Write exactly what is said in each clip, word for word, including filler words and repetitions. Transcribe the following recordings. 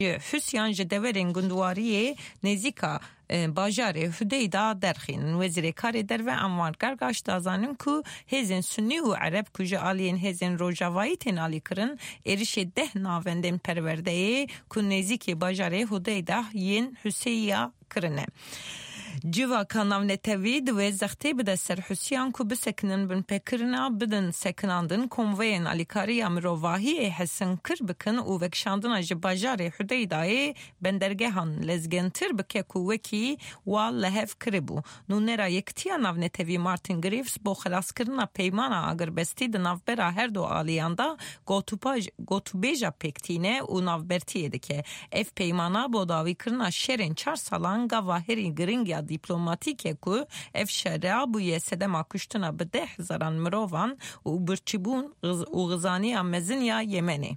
حسیان جدورین گندواریه نزیکا باجاره هدیدا درخین وزیر کار در و اموارگر گاشت دازانن که هزین سنی و عرب کجا آلین هزین روجاوایی تنالی کرن ایرش ده ناوندن پرورده که نزیک باجاره هدیدا ین حسیا کرنه. جوا کاناو نتوید و زختی بده سر حسیان که بسکنن بن پکرنا بدن سکناندن کنوین الیکاری امروواهی حسن کر بکن و وکشاندن اج باجار حدیدای بندرگه هن لزگنتر بکه کوکی وال لحف کربو نو نرا یکتیا ناو نتوی مارتین گریفز با خلاص کرنا پیمانا اگر بستی دناو برا هر دو آلیاندا گوتو بیجا پکتینه و ناو برتیه دکه اف پیمانا با داوی کرنا شرین چار سالان گواهری گرینگ دیپلماتیکه که افشاره بوی سدما کشتنا به ده هزاران مروان و برچیبون و غزانی امزنیا یمنی.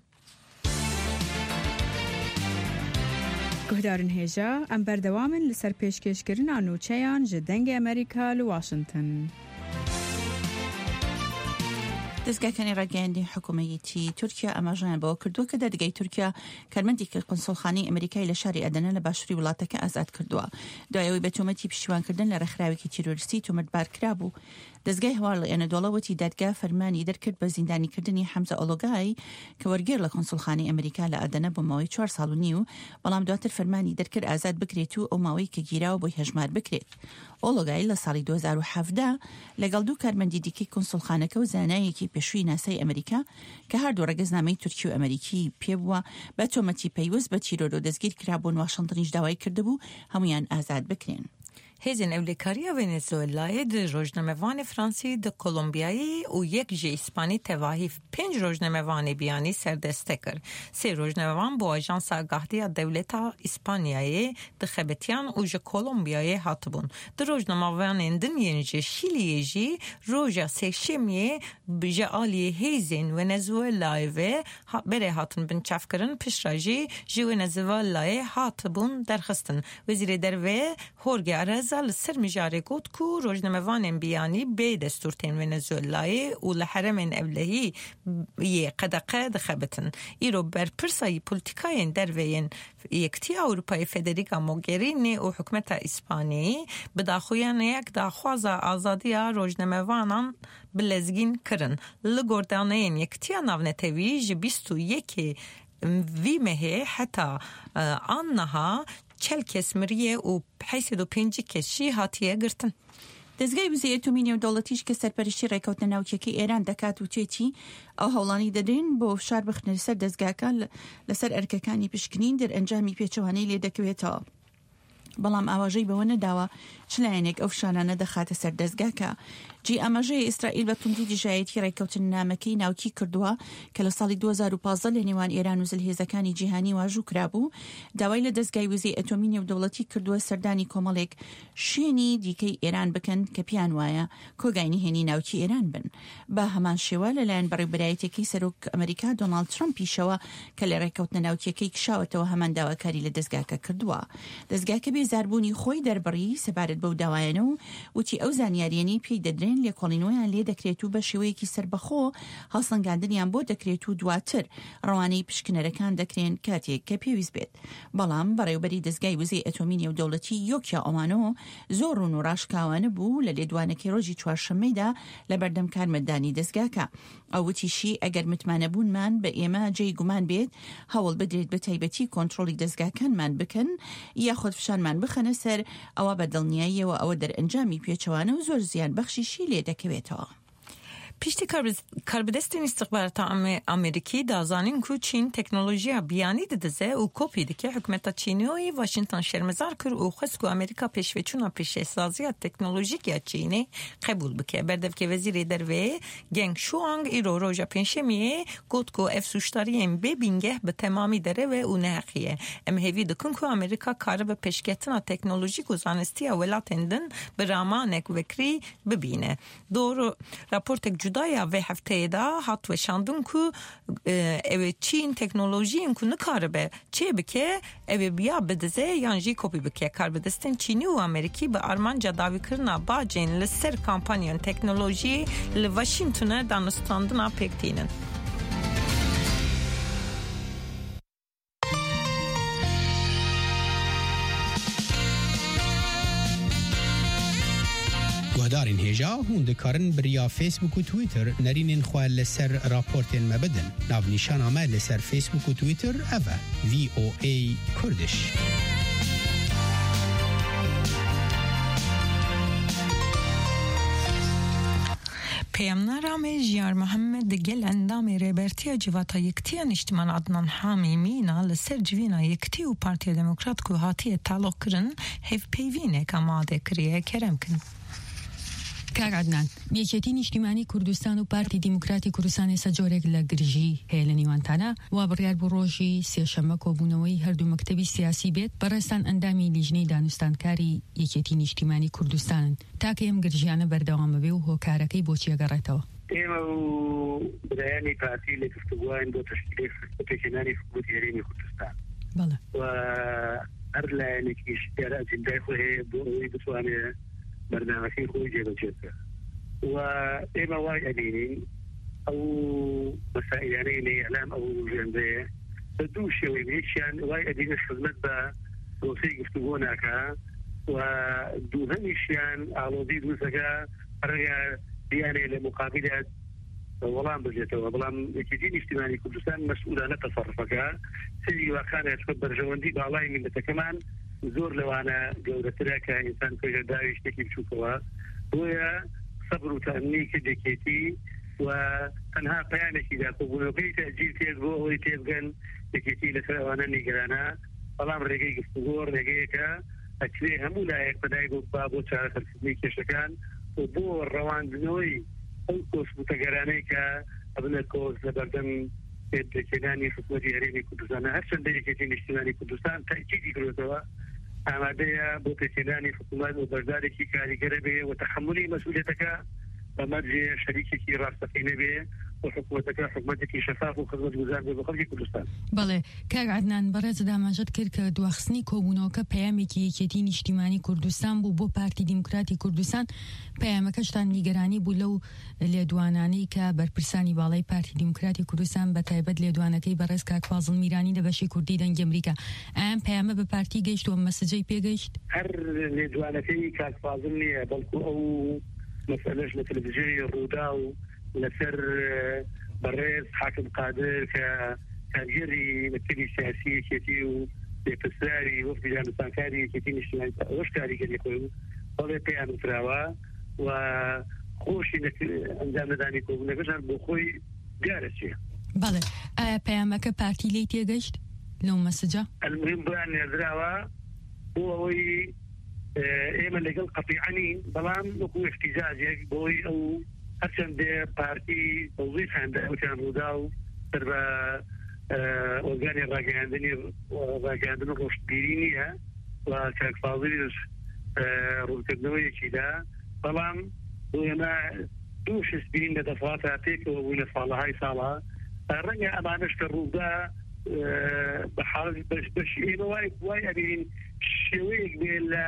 گهدارن هجا ام بردوامن لسر پیشکشکرین آنوچهان جدنگ امریکا لواشنطن. دەستگاکانی ڕاگەیاندنی حکوومەتی تورکیا ئاماژەیان بەوە کردووە کە دەرگای تورکیا کارمەندێکی قونسڵخانەی ئەمریکای لە شاری ئەدەنە لە باشووری وڵاتەکە ئازاد کردووە دوایەوەی بە تۆمەتی پشتیوانکردن لە ڕێکخراوێکی تیرۆریستی تۆمەتبار کرابوو. دەستگای هەوار لە ئێنەدۆڵەوەتی دادگا فەرمانی دەرکرد بە زیندانیکردنی حەمزە ئۆلۆگای کە وەرگێر لە قونسڵخانەی ئەمریکا لە ئەدەنە بۆ ماوەی چوار ساڵ و نیو بەڵام دواتر فەرمانی دەرکرد ئازاد بکرێت و ئەو ماوەی کە گیراوە بۆی هەژمار بکرێت. ئۆلۆگای لە ساڵی دوو هەزار و هەڤدە لەگەڵ دوو کارمەندی دیکەی قونسڵخانەکە و زانایەکی پێشووی ناسای ئەمریکا کە هەردوو ڕێگەزنامەی تورکی و ئەمریکی پێبووە بە تۆمەتی پەیوەست بە تیرۆر و دەستگیر کرابوون واشنگتنیش داوای کردبوو هەمویان ئازاد بکرێن. هزین اولیکاریا ونزوئلای د روزنامه‌وان فرانسی د کلمبیایی و یک جه اسپانی تواهی پنج روزنامه‌وان بیانی سردسته کرد. سه روزنامه‌وان با آژانس آگاهی دولت اسپانیایی د خبتیان و ژ کلمبیایی هاتبون. د روزنامه‌وان اندن ینج شیلی جی روزا سشمی بجالی هزین ونزوئلای و بره هاتن بنچاف کردن پشراجی جو ونزوئلای هاتبون درخستن. وزیر دروه هورگی آرز لسر مجاره گود کو روزنامه‌وان بیانی به دستور تین ونزوئلای و لحرمین اولهی یه قدقه دخبتن. ایرو بر پرسای پولیتیکای دروین یکتی اروپای فدریکا موگرینی و حکمت اسپانی بداخویان یک داخواز آزادی روزنامه‌وانان بلزگین کرن. لگردانین یکتی ناونتوی جبیست و یکی ویمه حتی آنها چل کس مریه و حیث دو پنجی کشی هاتیه گرتن. دەستگای وزەی ئەتۆمی نێودەوڵەتیش کە سەرپەرشتی ڕێکەوتنە ناوچەکەی ئێران دەکات و توێتی ئەو هەوڵانی دەدرێن بۆ فشار بخنە سەر دەستگاکان لەسەر ئەرکەکانی پشکنین دەرئەنجامی پێچەوانەی لێ دەکەوێتەوە. بەڵام ئاواژەی بەوە نەداوە چ لایەنێک ئەو فشارانە دەخاتە سەر دەستگاکە. جی ئاماژەی ئیسرائیل بە توندی دژایەتی ڕێکەوتن نامەکەی ناوکی کردووە کە لە ساڵی دوو هەزار و پانزدە لە نێوان ئێران و زلهێزەکانی جیهانی واژوو کرابوو داوای لە دەستگای وزەی ئەتۆمی نێودەوڵەتی کردووە سەردانی کۆمەڵێک شوێنی دیکەی ئێران بکەن کە پیان وایە کۆگاینی هێنی ناوکی ئێران بن. بە هەمان شێوە لەلایەن بەڕێوەبەرایەتێکی سەرۆک ئەمریکا دۆناڵد ترەمپیشەوە کە لە ڕێکەوتنە ناوچەکەی کشاوەتەوە هەمان داواکاری لە دەستگاکە کردووە. دەستگاکە بێزاربوونی خۆی دەربڕی سەبارەت بەو داوایانە و وتی ئەو زانیاریانی پێی دەدرێن لێکۆڵینەوەیان لێ دەکرێت و بە شێوەیەکی سربەخۆ هەڵسەنگاندنیان بۆ دەکرێت و دواتر ڕەوانەی پشکنەرەکان دەکرێن کاتێک کە پێویست بێت. بەڵام بەڕێوەبەری دەستگای وزەی ئەتۆمی نێودەوڵەتی یۆکیا ئۆمانۆ زۆر ڕوون و ڕاشکاوانە بوو لە لێدوانەکەی ڕۆژی چوارشەممەیدا لە بەردەم کارمەندانی دەستگاکە. ئەو وتیشی ئەگەر متمانە بوونمان بە ئێمە جێی گومان بێت هەوڵ بدرێت بە تایبەتی کۆنتڕۆلی دەستگاکانمان بکەن یاخود فشارمان بخەنە سەر ئەوە بە دڵنیاییەوە ئەوە دەرئەنجامی پێچەوانە و زۆر زیان بەخشیشی لێ دەکەوێتەوە. پیشتی کاربدستین استخبارات امریکی دازانین که چین تکنولوژیا بیانی دزه و کپی دکه حکومت چینی و واشنگتن شرمزار کرد و خواست که امریکا پیشوچونا پیشسازی تکنولوژیکی چینی قبول بکه. بردف که وزیر دروه گنگ شوانگ ایرو روژا پنجشنبه گفت که افزایش‌داری ام بینگه به تمامی دره و نهخیه. ام هیوی دکن که امریکا کار به پیشگیرتن تکنولوژیک و زانستی ولاتندن به رامانک وکری ببینه. دور راپورت جدایا و هفته دا هات و شاندون که او چین تکنولوژی این که نکاره به چه بکه او بیا بدزه یانجی کپی بکه. کار بدستن چینی و امریکی به آرمان جداوی کرنا باجین لسر کامپانیون تکنولوژی لواشنگتن دانستاندنا پکتینن. گودارین هجا هون دکارن بریا فیسبوک و تویتر نرینین خواه لسر راپورتین مبدن. ناو نیشان آمد لسر فیسبوک و تویتر اوه وی او ای کردش. پیامنامه جیار محمد گل اندام ریبرتی جواتا یکتی اجتماع عدنان حامی مینا لسر جوینا یکتی و پارتی دموکرات کو هاتی تعلق کرن هف پیوینه کماده کریه کرم کن. کاغ عدنان یەکێتی نیشتیمانی کوردستان و پارتی دیموکراتی کوردستان سەجۆرێک لە گرژی هەیە لە نێوانتانە وا بڕیار بۆ ڕۆژی سێشەممە کۆبوونەوەی هەردوو مەکتەبی سیاسی بێت بەڕێستان ئەندامی لیژنەی دانوستانکاری یەکێتی نیشتیمانی کوردستان تاکە ئەم گرژیانە بەردەوامە بێ و هۆکارەکەی بۆچی ئەگەڕێتەوە. ئێمە و برایانی پارتی لە گفتوگوان بۆ تەشکیلی پێکهێنانی حکوومەتی هەرێمی کوردستان و هەر لایەنێکیش دیارە ئەجندای خۆی هەیە بۆ ئەوەی بتوانێت برنامجی خوبی جلوجت و اما واي أدينين أو مسائل إعلام أو جنبه بدوش شوي بيشان واي أدين الخدمات بوصي يفتقونك ودوهنيشان على ضد مسكا رجع يعني لمقابلة والله بجته والله كتير اجتماعي كردستان مسؤول عن تصرفك سيدي وكان يتكبر جواندي بعلاي من كمان زور لو أنا جودة تراك إنسان كجا دايش تكي بشوفها هو صبر وتأني كدكتي وأنها بيانك إذا قبلوا كي تأجيل تيزبو هو تيزغن دكتي لسوانا نيجرانا والله مرجعي قصور رجعيك أكلي هم ولا يقدر يقول بابو شارع خمسمية كشكان وبو الروان بنوي الكوس متجرانيك قبل الكوس لبردم كناني حكومتي هريمي كردستان هرشن دكتي اجتماعي كردستان تأكيد يقولوا آماده بۆ پێکهێنانی حکوومەت و بەردارێکی کاریگەرە بێ و تەحملی مەسئولیەتەکە بەمەرجێ شەریکێکی ڕاستەقینە بێ و حکوومەتەکە حکوومەتێکی شەفاف و خزمەتگوزار بێ بۆ خەڵکی کوردستان. بەڵێ کاک عەدنان بەڕێز داماژەت کرد کە دواخستنی کۆبوونەوەکە پەیامێکی یەکێتی نیشتیمانی کوردستان بوو بۆ پارتی دیموکراتی کوردستان پەیامەکەشتان نیگەرانی بوو لەو لێدوانانەی کە بەرپرسانی باڵای پارتی دیموکراتی کوردستان بەتایبەت لێدوانەکەی بەڕێز کاک فازڵ میرانی لە بەشی کوردی دەنگی ئەمریکا ئەم پەیامە بە پارتی گەیشت و مەسەجەی پێگەیشت هەر لێدوانەکەی کاک فازڵ نییە بەڵکو ئەو مەسئلەش لە تەلەڤیزیۆنی ڕوودا و لەسەر بەڕێز حاکم قادر کە کارگەری مەکتەبی سیاسی یەکێتی و بێپرسیاری وەفدی دانوستانکاری یەکێتی نیشتیمانی ئەوەش کاریگەری خۆی بوو بەڵێ پێیان وتراوە و خۆشی ئەنجام نەدانی کۆبوونەکەشان بۆ خۆی دیارە چییە. بەڵێ ئایا پەیامەکە پارتی لێی تێگەیشت لەو مەسەجە؟ المهم بۆیان نێردراوە بۆ ئەوەی ئێمە لەگەڵ قەتیعەنین بەڵام وەکو احتیجاجێک بۆی ئەو هەرچەندێ پارتی تەوزیفیان داوتیان ڕوودا و سەر بە ئۆرگانی ڕاگەیاندنی ڕاگەیاندن و ڕۆشتبیری نییە و کاک فازڵیش ڕوونکردنەوەیەکیدا بەڵام بۆ ئێمە دوو شتبین لە دەفعاتە پێکەوە بووی لە ساڵەهای ساڵە ڕەنگە ئەمانەش کە ڕوودا بە حاڵ بەشی ئێمە وای وای ئەبینین شێوەیەک بێ لە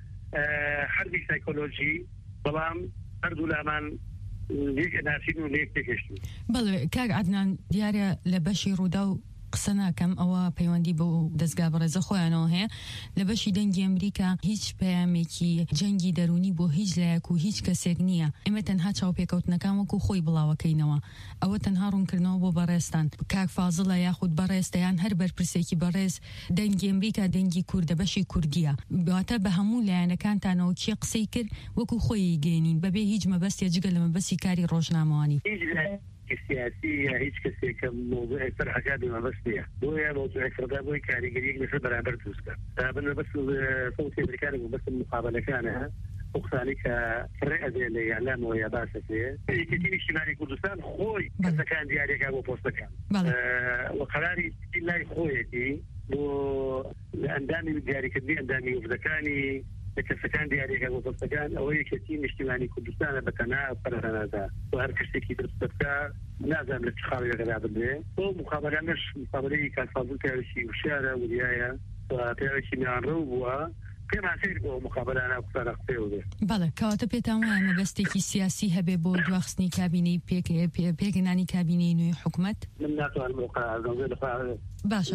حربی سایکۆلۆژی بەڵام هەردوو لامان لێک ناسین و لێک تێگەشتین. بەڵێ کاک عەدنان دیارە لە بەشی ڕوودا و قسە ناکەم ئەوە پەیوەندی بۆ دەستگا بەڕێزە خۆیانەوە هەیە لە بەشی دەنگی ئەمریکا هیچ پەیامێکی جەنگی دەرونی بۆ هیچ لایەک و هیچ کەسێک نییە ئێمە تەنها چاوپێکەوتنەکان وەکو خۆی بڵاوەکەینەوە ئەوە تەنها ڕوونکردنەوە بۆ بەڕێستان کاک فازڵە یاخود بەڕێستەیان هەر بەرپرسێکی بەڕێز دەنگی ئەمریکا دەنگی کوردە بەشی کوردیە واتە بە هەموو لایەنەکانتانەوە کێ قسەی کرد وەکو خۆی گەێنین بەبێ هیچ مەبەستێ جگە لە مەبەستی کاری ڕۆژنامەوانی سياسي هيك كسي كموضوع فرحة بما بس فيها بويا موضوع فردا بوي كاريجري مثل برابر توسكا فبنا بس صوتي أمريكاني بس المقابلة كانها وقتاني كفرقة زي الإعلام ويا باسة فيه كتير اجتماعي كردستان خوي كذا كان دياري كابو بوستا كان وقراري الله خويتي بو أندامي دياري كدي أندامي وفدكاني لكن سكان دياري كابو بوستا كان أوي كتير اجتماعي كردستان بتنا فرحنا ذا وهركشتي كده بتبقى لازم للتخاوي غير به ومقابلة مش مقابلة كان فاضل تاريخي وشارع ورياية وتاريخي من روبوا پێمان سیر بۆ مقابلانە قسانە قسێ و بێ بەڵێ کەواتە پێتان وایە مەبەستێکی سیاسی هەبێ بۆ دواخستنی کابینەی پێگەنانی کابینەی نوێی حکوومەت من ناتوانم موقع لەخوا باشە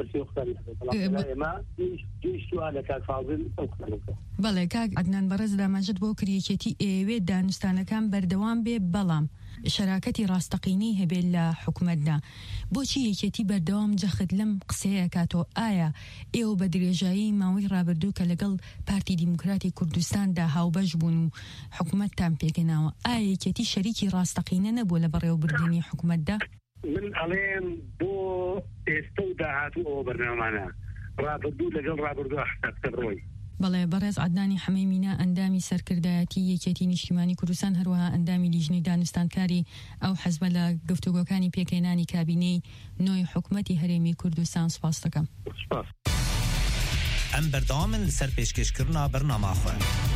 بەڵێ کاک عەدنان بەڕێز دامەژت بۆ کریەکێتی ئێوێ دانوستانەکان بەردەوام بێ بەڵام شەراکەتی ڕاستەقینەی هەبێت لە حکوومەتدا بۆچی یەکێتی بەردەوام جەخت لەم قسەیە کاتۆ ئایا ئێوە بە درێژایی ماوەی ڕابردوو کە لەگەڵ پارتی دیموکراتی کوردستاندا هاوبەش بوون و حکوومەتتان پێکەناوە ئایا یەکێتی شەریکی ڕاستەقینە نەبوو لە بەڕێوەبردننی حکوومەتدا؟ من ئەڵێم بۆ ئێستا و داهاتوو ئەوە بەرنامانە ڕابردوو لەگەڵ ڕابردووە حسابکە ڕۆی بەڵێ بەڕێز عەدنانی حەمەیمینا ئەندامی سەرکردایەتی یەکێتی نیشتیمانی کوردستان هەروەها ئەندامی لیژنەی دانوستانکاری ئەو حەزبە لە گفتوگۆکانی پێکەنانی کابینەی نۆی حکوومەتی هەرێمی کوردستان سپاس دەکەم. ئەم بەردەوامن لەسەر پێشکەشکردنا بەرنامەخۆ.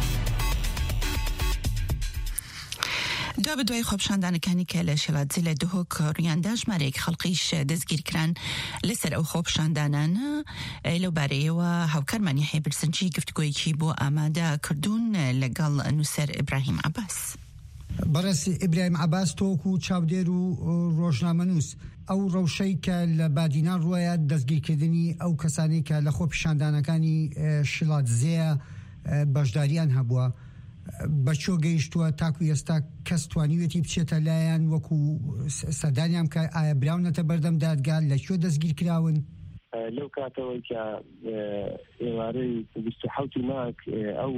دو بە دوای خۆپشاندانەکانی کە لە شێڵاتجێ لە دهۆک ڕوویاندا ژمارەیەک خەڵقیش دەستگیرکران لەسەر ئەو خۆپشاندانانە لەو بارەیەوە هاوکارمانی هەیەبرسنجی گفتگۆیەکی بۆ ئامادە کردوون لەگەڵ نووسەر ئیبراهیم عەباس. بەڕێز ئیبراهیم عەباس تۆک و چاودێر و ڕۆژنامەنووس ئەو ڕەوشەی کە لە بادینان ڕۆیە دەستگیرکردنی ئەو کەسانی کە لە خۆپشاندانەکانی شێڵاتجێ بەشداریان هەبووە بەچۆ گەیشتووە تاکو ئێستا کەس توانیوێتی بچێتە لایەن وەکو سەردانیان کە ئایا براونەتە بەردەم دادگا لەکوێ دەستگیر کراون؟ لەو کاتەوەی کە ئێوارەی بیست و حەوتی مارچ ئەو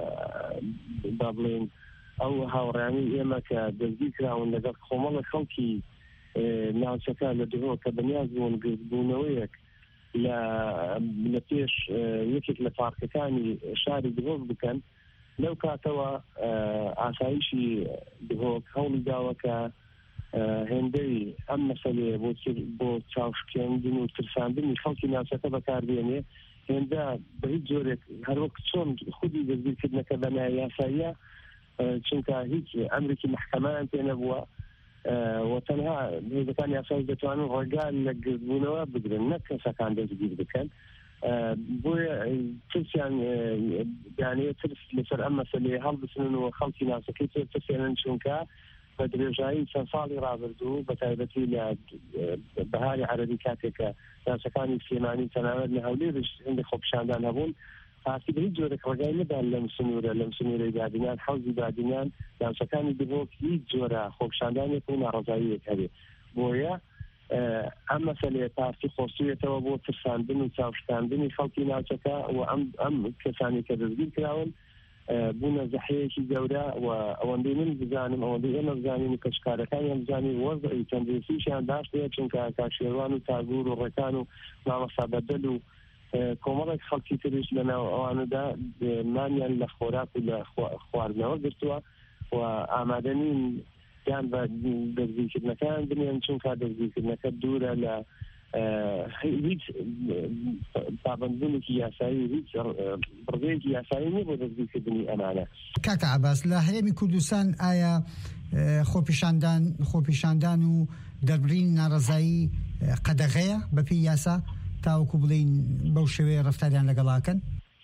با بڵێن ئەو هاوڕێیانی ئێمە کە دەستگیر کراون لەگەڵ کۆمەڵە خەڵکی ناوچەکە لە دهۆ کە بەنیاز بوون گرتبوونەوەیەک لە پێش یەکێک لە پارکەکانی شاری دهۆک بکەن لەو کاتەوە ئاسایشی دهۆک هەوڵی داوە کە هێندەی ئەم مەسەلەیە بۆ چاوشکێندن و ترساندنی خەڵکی ناوچەکە بەکاربێنێ هێندە بە هیچ جۆرێک هەروەک چۆن خودی دەستگیرکردنەکە بەنای یاساییە چونکە هیچ ئەمرێکی محکەمەیان پێ نەبووە و تەنها هێزەکانی یاسایی دەتوانن ڕێگان لە گرتبوونەوە بگرن نەک کەسەکان دەستگیر بکەن بۆیە ترسیان دانەیە ترس لەسەر ئەم مەسەلەیە هەڵبچنن و خەڵکی ناوچەکەی تر ترسێنن چونکە بە درێژایی چەند ساڵی ڕابردوو بە تایبەتی لە بەهاری عەرەبی کاتێکە ناوچەکانی سلێمانی تەناوەت لە هەولێرش هەندێک خۆپشاندان هەبوون پارتی بە هیچ جۆرێک ڕێگای نەدان لەم سنوورە لەم سنوورەی دادینان حەوزی دادینان ناوچەکانی دهۆک هیچ جۆرە خۆپشاندانێک و ناڕەزاییەک هەبێ بۆیە ئەم مەسەلەیە پارتی خۆسوویەتەوە بۆ ترساندن و چاوشکاندنی خەڵکی ناوچەکە و ئەم ئەم کەسانی کە دەستگیر کراون بوونە زەحەیەکی گەورە و ئەوەندەی من بزانم ئەوەندەی ئێمە بزانین و کەشکارەکانیان بزانین وەزعی تەندروستیشیان باشتەیە چونکە کاشێوان و تاگور و ڕێکان و مامەسا بەدەل و کۆمەڵێک خەڵکی تریش لەناو ئەوانەدا مانیان لە خۆراک و لە خواردنەوە گرتووە و ئامادە نین یان بە دەستگیرکردنەکان بنێن چونکە دەستگیرکردنەکە دوورە لە هیچ پابەندبوونێکی یاسایی هیچ ڕێگەیەکی یاسایی نییە بۆ دەستگیرکردنی ئەمانە. کاکە عەباس لە هەرێمی کوردستان ئایا خۆپیشاندان خۆپیشاندان و دەربڕین ناڕەزایی قەدەغەیە بەپێی یاسا تاوەکو بڵین بەو شێوەیە ڕەفتاریان لەگەڵاکەن؟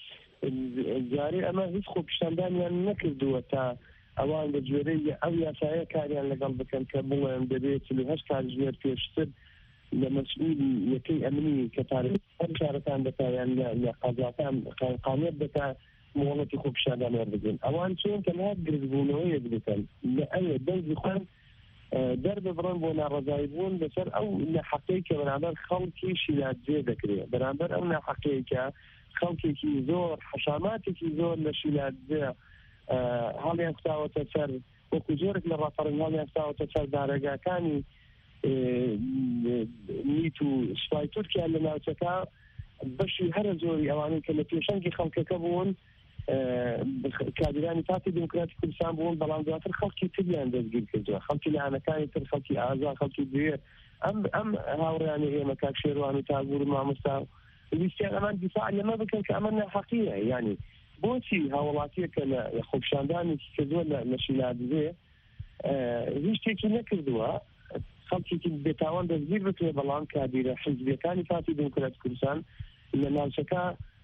جارێ ئەمە هیچ خۆپیشاندانیان نەکردووە تا ئەوان بە جۆرەی ئەو یاسایە کاریان لەگەڵ بکەن کە بڵێن دەبێت چل هەشت کاتژمێر پێشتر لە مەسئولی یەکەی ئەمنی کە هەر شارەکان دەکایان لە قەزاکان قانێت دەکا مۆڵەتی خۆپیشاندان وەربگرن ئەوان چۆن تەنها گرتبوونەوەیەک بکەن لە ئەوێ دەنگی خۆن دەرببڕن بۆ ناڕەزایی بوون لەسەر ئەو ناحەقەی کە بەرامبەر خەڵکی شیلاتجێ دەکرێت بەرامبەر ئەو ناحەقەیە کە خەڵکێکی زۆر حەشاماتێکی زۆر لە شیلاتجێ هەڵیان خستاوەتە سەر وەکو جۆرێک لە ڕاپەڕین هەڵیان خستاوەتە سەر دارەگاکانی نیت و سوپای تورکیا لە ناوچەکە بەشی هەرە زۆری ئەوانەی کە لە پێشەنگی خەڵکەکە بوون کادرانی پارتی دیموکراتی کوردستان بوون بەڵام دواتر خەڵکی تریان دەستگیر کردووە خەڵکی لەعانەکانی تر خەڵکی ئازا خەڵکی دوێر ئەم ئەم هاوڕێیانی ئێمە کاک شێروان و تاگور و مامۆستا ویستیان ئەمان دیفاع لەمە بکەن کە ئەمە ناحەقیە یعنی بۆچی هاوڵاتیەکە لە خۆپیشاندانێکی کردووە لە شیلاتجێ هیچ شتێکی نەکردووە خەڵکێکی بێتاوان دەستگیر بکرێ بەڵام کادیرە حیزبیەکانی پارتی دیموکراتی کوردستان لە ناوچەکە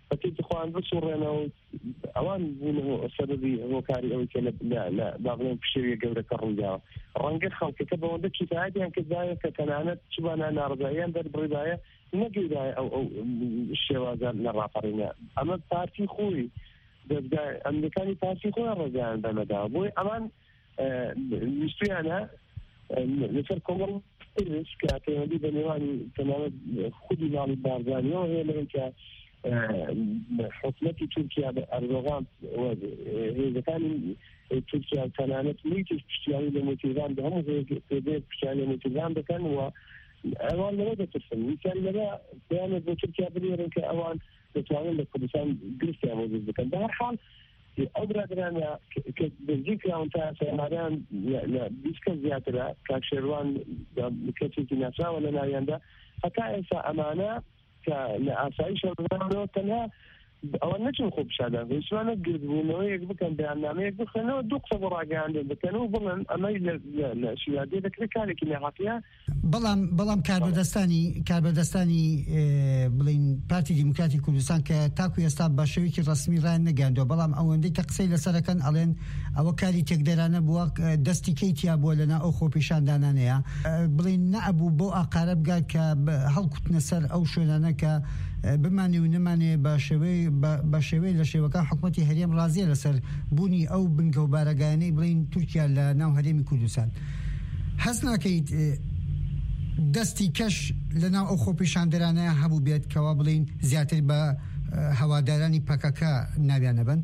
فكنت اخوان بصورنا اوان انه السبب هو كاري او كلا لا لا بعضهم بشيء قبل كرجال رنق خلق كتب ودك شتاعي ان كذا كتنانت شبان انا رضايان در برضايه نجي او او الشواذ للرافرين اما بارتي خوي ده امريكاني بارتي خوي الرجال بمدى ابوي امان مشتي انا لفركم الرئيس كاتب لي بنيواني تمام خدي مال البارزاني وهي اللي هيك حكومة تركيا أردوغان إذا كان تركيا كانت ميتة بشتياني لموتيزان بهم وهي بيت بشتياني لموتيزان بكان هو أوان لماذا ترسل كان لما كانت تركيا بليرن كأوان يتوانين لكردستان قرسيا موجود بكان بهر حال أقدر أدرانا كبلجيكا وانتا سيماريان بيسكا زيادة كاكشيروان كتيكي ناسا ولا ناياندا فكايسا أمانة كأسايش الغنانو تنها أو نجم خوب شادا إيش ما نقدر إنه يقبل بأنامي يقبل خلنا دوق صبر عجان بكانوا بلن أما لا شيء هذا ذكر كان كنا حكيها بلام بلام كاربدستاني كاربدستاني بلين بارتي ديمقراطي كردستان كتاكو يستاب باشويك رسمي ران نجاندو بلام أو عندي كقصي لسركن علين أو كاري تقدرنا بواق دستي كيتيا بولنا أو خو بيشان دانانيا بلين نعبو بو أقارب قال كهل كنت نسر أو شو لنا ك بمعنى ونمعنى باشوي باشوي لشوكان حكومتي هريم رازية لسر بوني أو بنكو بارقاني بلين تركيا لناو هريم كردستان حسنا كيت دستي كش لناو أخو بيشاندرانا هبو بيت كوابلين زياتر با هواداراني باكاكا نابيانا بن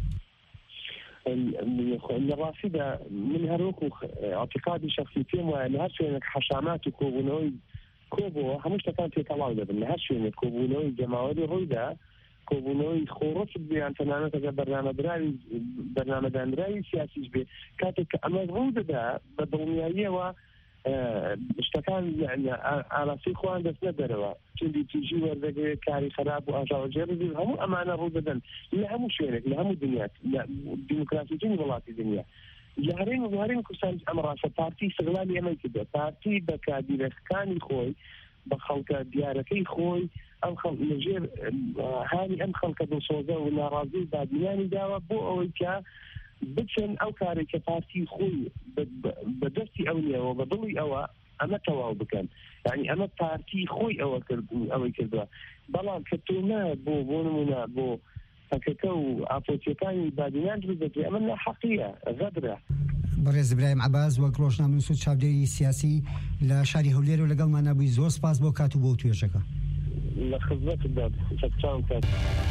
الرافدة من هروكو اعتقادي شخصي تيمو لهاشو حشامات وكوبونوي كوبو همش كانت يطلعوا ده هاشو كوبونوي جماعي رويدا كوبونوي خروج بيان تماما برنامج راي برنامج راي سياسي به كاتك اما رويدا ده بالدنيا و اشتكان يعني على في خوان بس ندروا تجي تجي ورده كاري خراب واجا جربي هم امانه رويدا لا هم شيء لا هم الدنيا لا ديمقراطيين والله الدنيا جارين وجارين كسان امر بارتي استغلالي اما كده بارتي بكادير كان خوي بخلق دياركي خوي ام خلق نجير هاني ام خلق بصوزه ولا راضي بعد يعني داوا بو او كا بتشن او كاري كبارتي خوي بدرتي اوليا وبضلي او اما تواو بكان يعني اما بارتي خوي او او كذا بلان كتوما بو بونمنا بو فكتو أفوتيكاني بعدين جلدتي أمنا حقيقة غدرة. برز إبراهيم عباس وكروشنا من سود شابدي سياسي لشاري هوليرو لقل ما نبي زور سباس بو كاتو بو تويشكا. لخدمت الداد شكرا كات.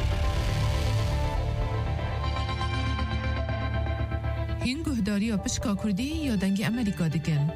هنگو هداری و پشکا کردی یا دنگ امریکا دکن؟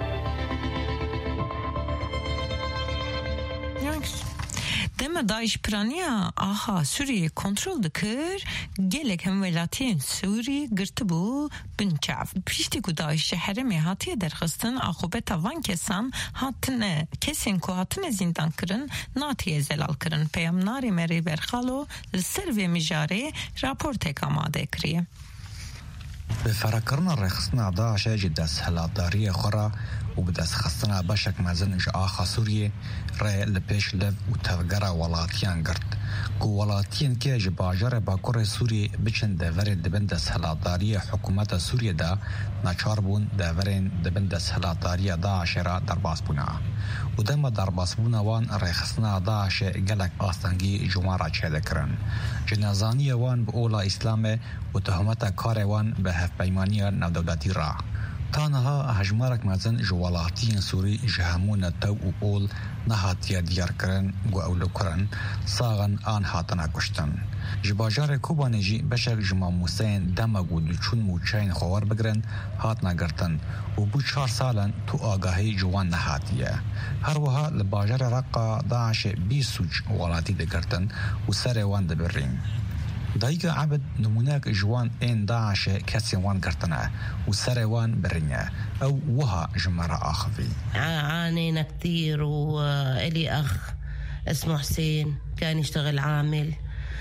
دم داعش پرانیا آها سوریه کنترل دکر گلک هم ولاتین سوری گرت بو بنچاف پیشتی کو داعش حرمی هاتی درخستن عقوبت وان کسان هاتن کسین کو هاتن زندان کرن ناتی زلال کرن پیامناری مری برخالو سروی مجاری راپورت آماده کریه. بفرکرنا رخصنا داعش جدا سهلاداری خورا وبدأس خصنا بشك مازن إجاء خسورية رأي لبيش لف وتفجر ولاتيان قرد كو ولاتيان كي جباجر باكور سوريا بچن دافرين دبندس هلادارية حكومة سوريا دا ناچاربون دافرين دبندس هلادارية داعشرا درباس بنا ودما درباس بنا وان رأي خصنا داعش قلق آستنگي جمارة چهدكرن جنازانية وان بأولا إسلام وتهمتا كار وان بهف بيمانية نودولاتي را تانها هجمارك مازن جوالاتين سوري جهمون التو وقول نهاتيا ديار كرن وأولو كرن صاغن آن هاتنا كشتن جباجار كوبانيجي بشك جمع موسين دمق ودلچون موچين خوار بگرن هاتنا گرتن وبو چار سالن تو آگاهي جوان نهاتيا هروها لباجار رقا داعش بي سوچ والاتي دگرتن وسر وان دبرين دايقا عبد نموناك جوان ان داعش كاسي وان قرطنا وسري وان برنيا او وها جمرة اخفي عانينا كتير والي اخ اسمه حسين كان يشتغل عامل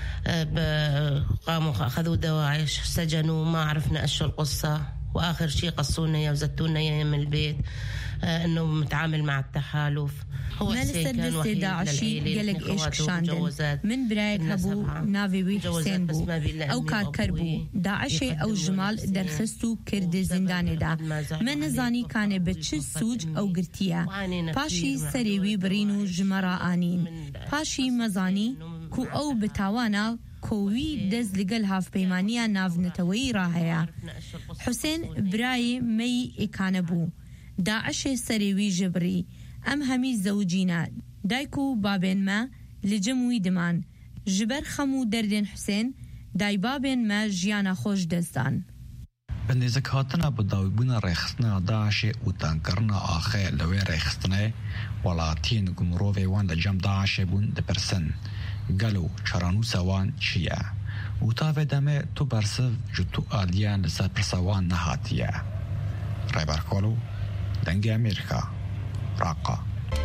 قاموا اخذوا دواعش سجنوا ما عرفنا ايش القصة واخر شيء قصونا يا وزتونا يا من البيت أنه متعامل مع التحالف. هو حسين كان وحيد للعيلة من برايك هبو نافي حسين بو أو كاكربو داعشي أو جمال درخستو كرد زندان دا من نزاني كان بتش سوج أو قرتيا باشي سريوي برينو جمرا آنين باشي مزاني كو أو بتاوانا كوي دز لقل هاف بيمانيا ناف نتوي راهيا حسين براي مي إكانبو داعش سريوي جبري أم همي زوجينا دايكو بابين ما لجموي دمان جبر خمو دردين حسين داي بابين ما جيانا خوش دزدان بندزك هاتنا بداوي بنا ريخستنا داعش وتنكرنا آخي لوي ريخستنا ولاتين قمروفي وان لجم داعش بون دبرسن قالوا شرانو سوان شيا وطافي دمي تو برسف جتو آليان لسا برسوان نهاتيا رايباركولو دنگي أمريكا راقة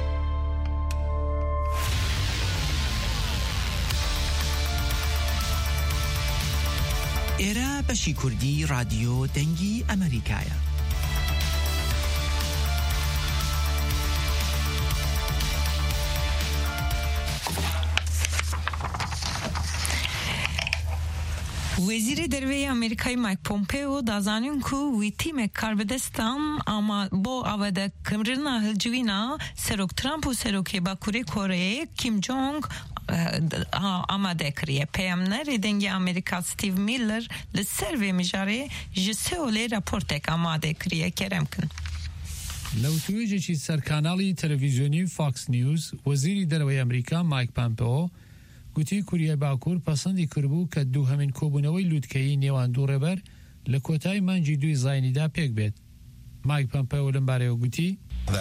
إيرا بشي كردي راديو دنگي أمريكايا وزیر دروی امریکای مایک پومپئو دازانین کو ویتی مکاربدستان اما با آوده کمرنا هلجوینا سروک ترامپ و سروک باکوری کره کیم جونگ آماده کریه پیامنر دنگی امریکا ستیو میلر لسروی مجاری جسولی راپورتک آماده کریه کرم کن لو تویجی سر کانالی تلویزیونی فاکس نیوز وزیری دروی امریکا مایک پومپئو گوتی کوریای باکوور پەسەندی کردبوو کە دوو هەمین کۆبوونەوەی لووتکەیی نێوان دوو ڕێبەر لە کۆتایی مانگی دوی زاینیدا پێک بێت. مایک پۆمپێۆ لەمبارەیەوە گوتی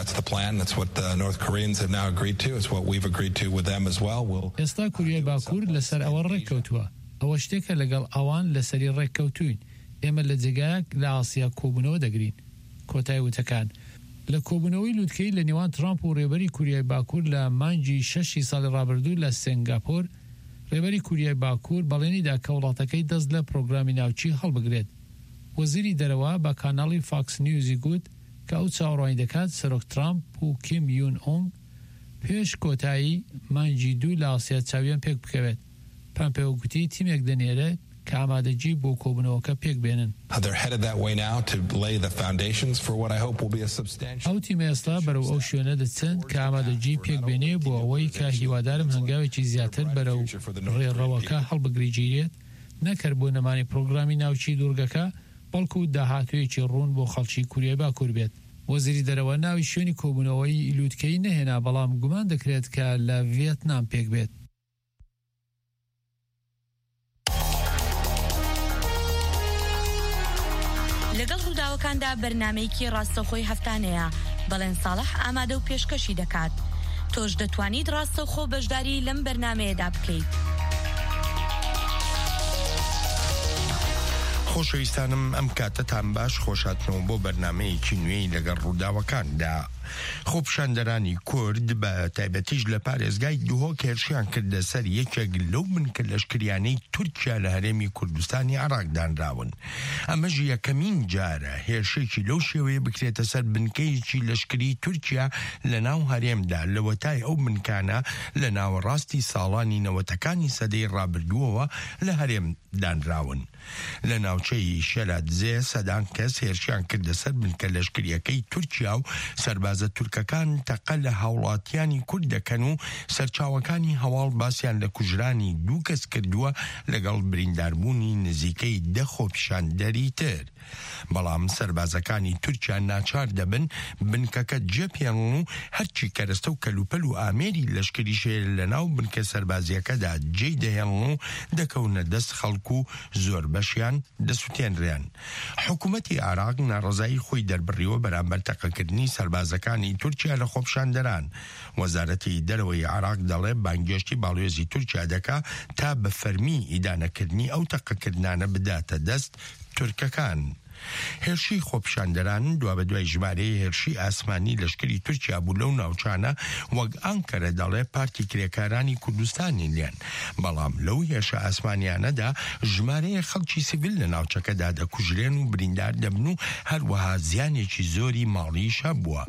ئێستا کوریای باکوور لەسەر ئەوە ڕێککەوتووە. ئەوە شتێکە لەگەڵ ئەوان لەسەری ڕێککەوتوین. ئێمە لە جێگایەک لە ئاسیا کۆبوونەوە دەگرین. کۆتایی وتەکان لە کۆبوونەوەی لووتکەی لە نێوان ترامپ و ڕێبەری کوریای باکوور لە مانگی شەشی ساڵی ڕابردوو لە سنگاپۆر ڕێبەری کوریای باکوور بەڵێنیدا کە وڵاتەکەی دەست لە پرۆگرامی ناوچی هەڵبگرێت. وەزیری دەرەوە بە کاناڵی فاکس نیوزی گوت کە ئەو چاوەڕوانی دەکات سەرۆک ترامپ و کیم یون ئۆنگ پێش کۆتایی مانگی دوو لە ئاسیا چاویان پێک بکەوێت. پۆمپێۆ گوتی تیمێک دەنێرێت کە ئامادەجی بۆ کۆبوونەوەکە پێک بێنن. ئەو تیمە ئێستا بەرەو ئەو شوێنە دەچن کە ئامادەجی پێک بێنێ بۆ ئەوەی کە هیوادارم هەنگاوێکی زیاتر بەرەو ڕێڕەوەکە هەڵبگریگیرێت نەکەر بۆ نەمانی پرۆگرامی ناوچی دوورگەکە بەڵکو داهاتوویەکی ڕوون بۆ خەڵکی کوریای باکوور بێت. وەزیری دەرەوە ناوی شوێنی کۆبوونەوەی لووتکەی نەهێنا بەڵام گومان دەکرێت کە لە ڤێتنام پێک بێت. لەگەڵ ڕووداوەکاندا بەرنامەیەکی ڕاستەوخۆی هەفتانەیە بەڵێن ساڵح ئامادە و پێشکەشی دەکات. تۆش دەتوانیت ڕاستەوخۆ بەشداری لەم بەرنامەیەدا بکەیت. خۆشەویستانم ئەم کاتەتان باش خۆشاتنەوە بۆ بەرنامەیەکی نوێی لەگەڵ ڕووداوەکاندا. خۆپیشاندەرانی کورد بە تایبەتیش لە پارێزگای دوهۆک هێرشیان کردە سەر یەکێک لەو بنکە لەشکریانەی تورکیا لە هەرێمی کوردستانی عێراق دانراون. ئەمەش یەکەمین جارە هێرشێکی لەو شێوەیە بکرێتە سەر بنکەیەکی لەشکری تورکیا لە ناو هەرێمدا لە وەتای ئەو بنکانە لە ناوەڕاستی ساڵانی نەوەتەکانی سەدەی ڕابردووەوە لە هەرێم دانراون. لە ناوچەی شەلاتزێ سەدان کەس هێرشیان کردە سەر بنکە لەشکریەکەی تورکیا و سەربازە تورکەکان تەقە لە هاوڵاتیانی کورد دەکەن و سەرچاوەکانی هەواڵ باسییان لە کوژرانی دوو کەس کردووە لەگەڵ برینداربوونی نزیکەی دە خۆپیشاندەری تر. بەڵام سەربازەکانی تورکیا ناچار دەبن بنکەکە جێپێڵن و هەرچی کەرەستە و کەلوپەل و ئامێری لەشکریشێ لە ناو بنکە سەربازیەکەدا جێی دەهێڵن و دەکەونە دەست خەڵک و زۆر بەشیان دەسووتێنرێن. حکوومەتی عێراق ناڕەزایی خۆی دەربڕیوە بەرامبەر تەقەکردنی سەربازەکانی تورکیا لە خۆپیشاندەران. وەزارەتی دەرەوەی عێراق دەڵێ بانگێشتی باڵێزی تورکیا دەکا تا بە فەرمی ئیدانەکردنی ئەو تەقەکردانە بداتە دەست تورکەکان. هێرشی خۆپیشاندەران دوا بە دوای ژمارەی هێرشی ئاسمانی لەشکری تورکیا بوو لەو ناوچانە وەک ئەنکەرە دەڵێ پارتی کرێکارانی کوردستانی لێن. بەڵام لەو هێرشە ئاسمانیانەدا ژمارەیە خەڵکی سیڤیل لە ناوچەکەدا دەکوژرێن و بریندار دەبن و هەروەها زیانێکی زۆری ماڵیشە بووە.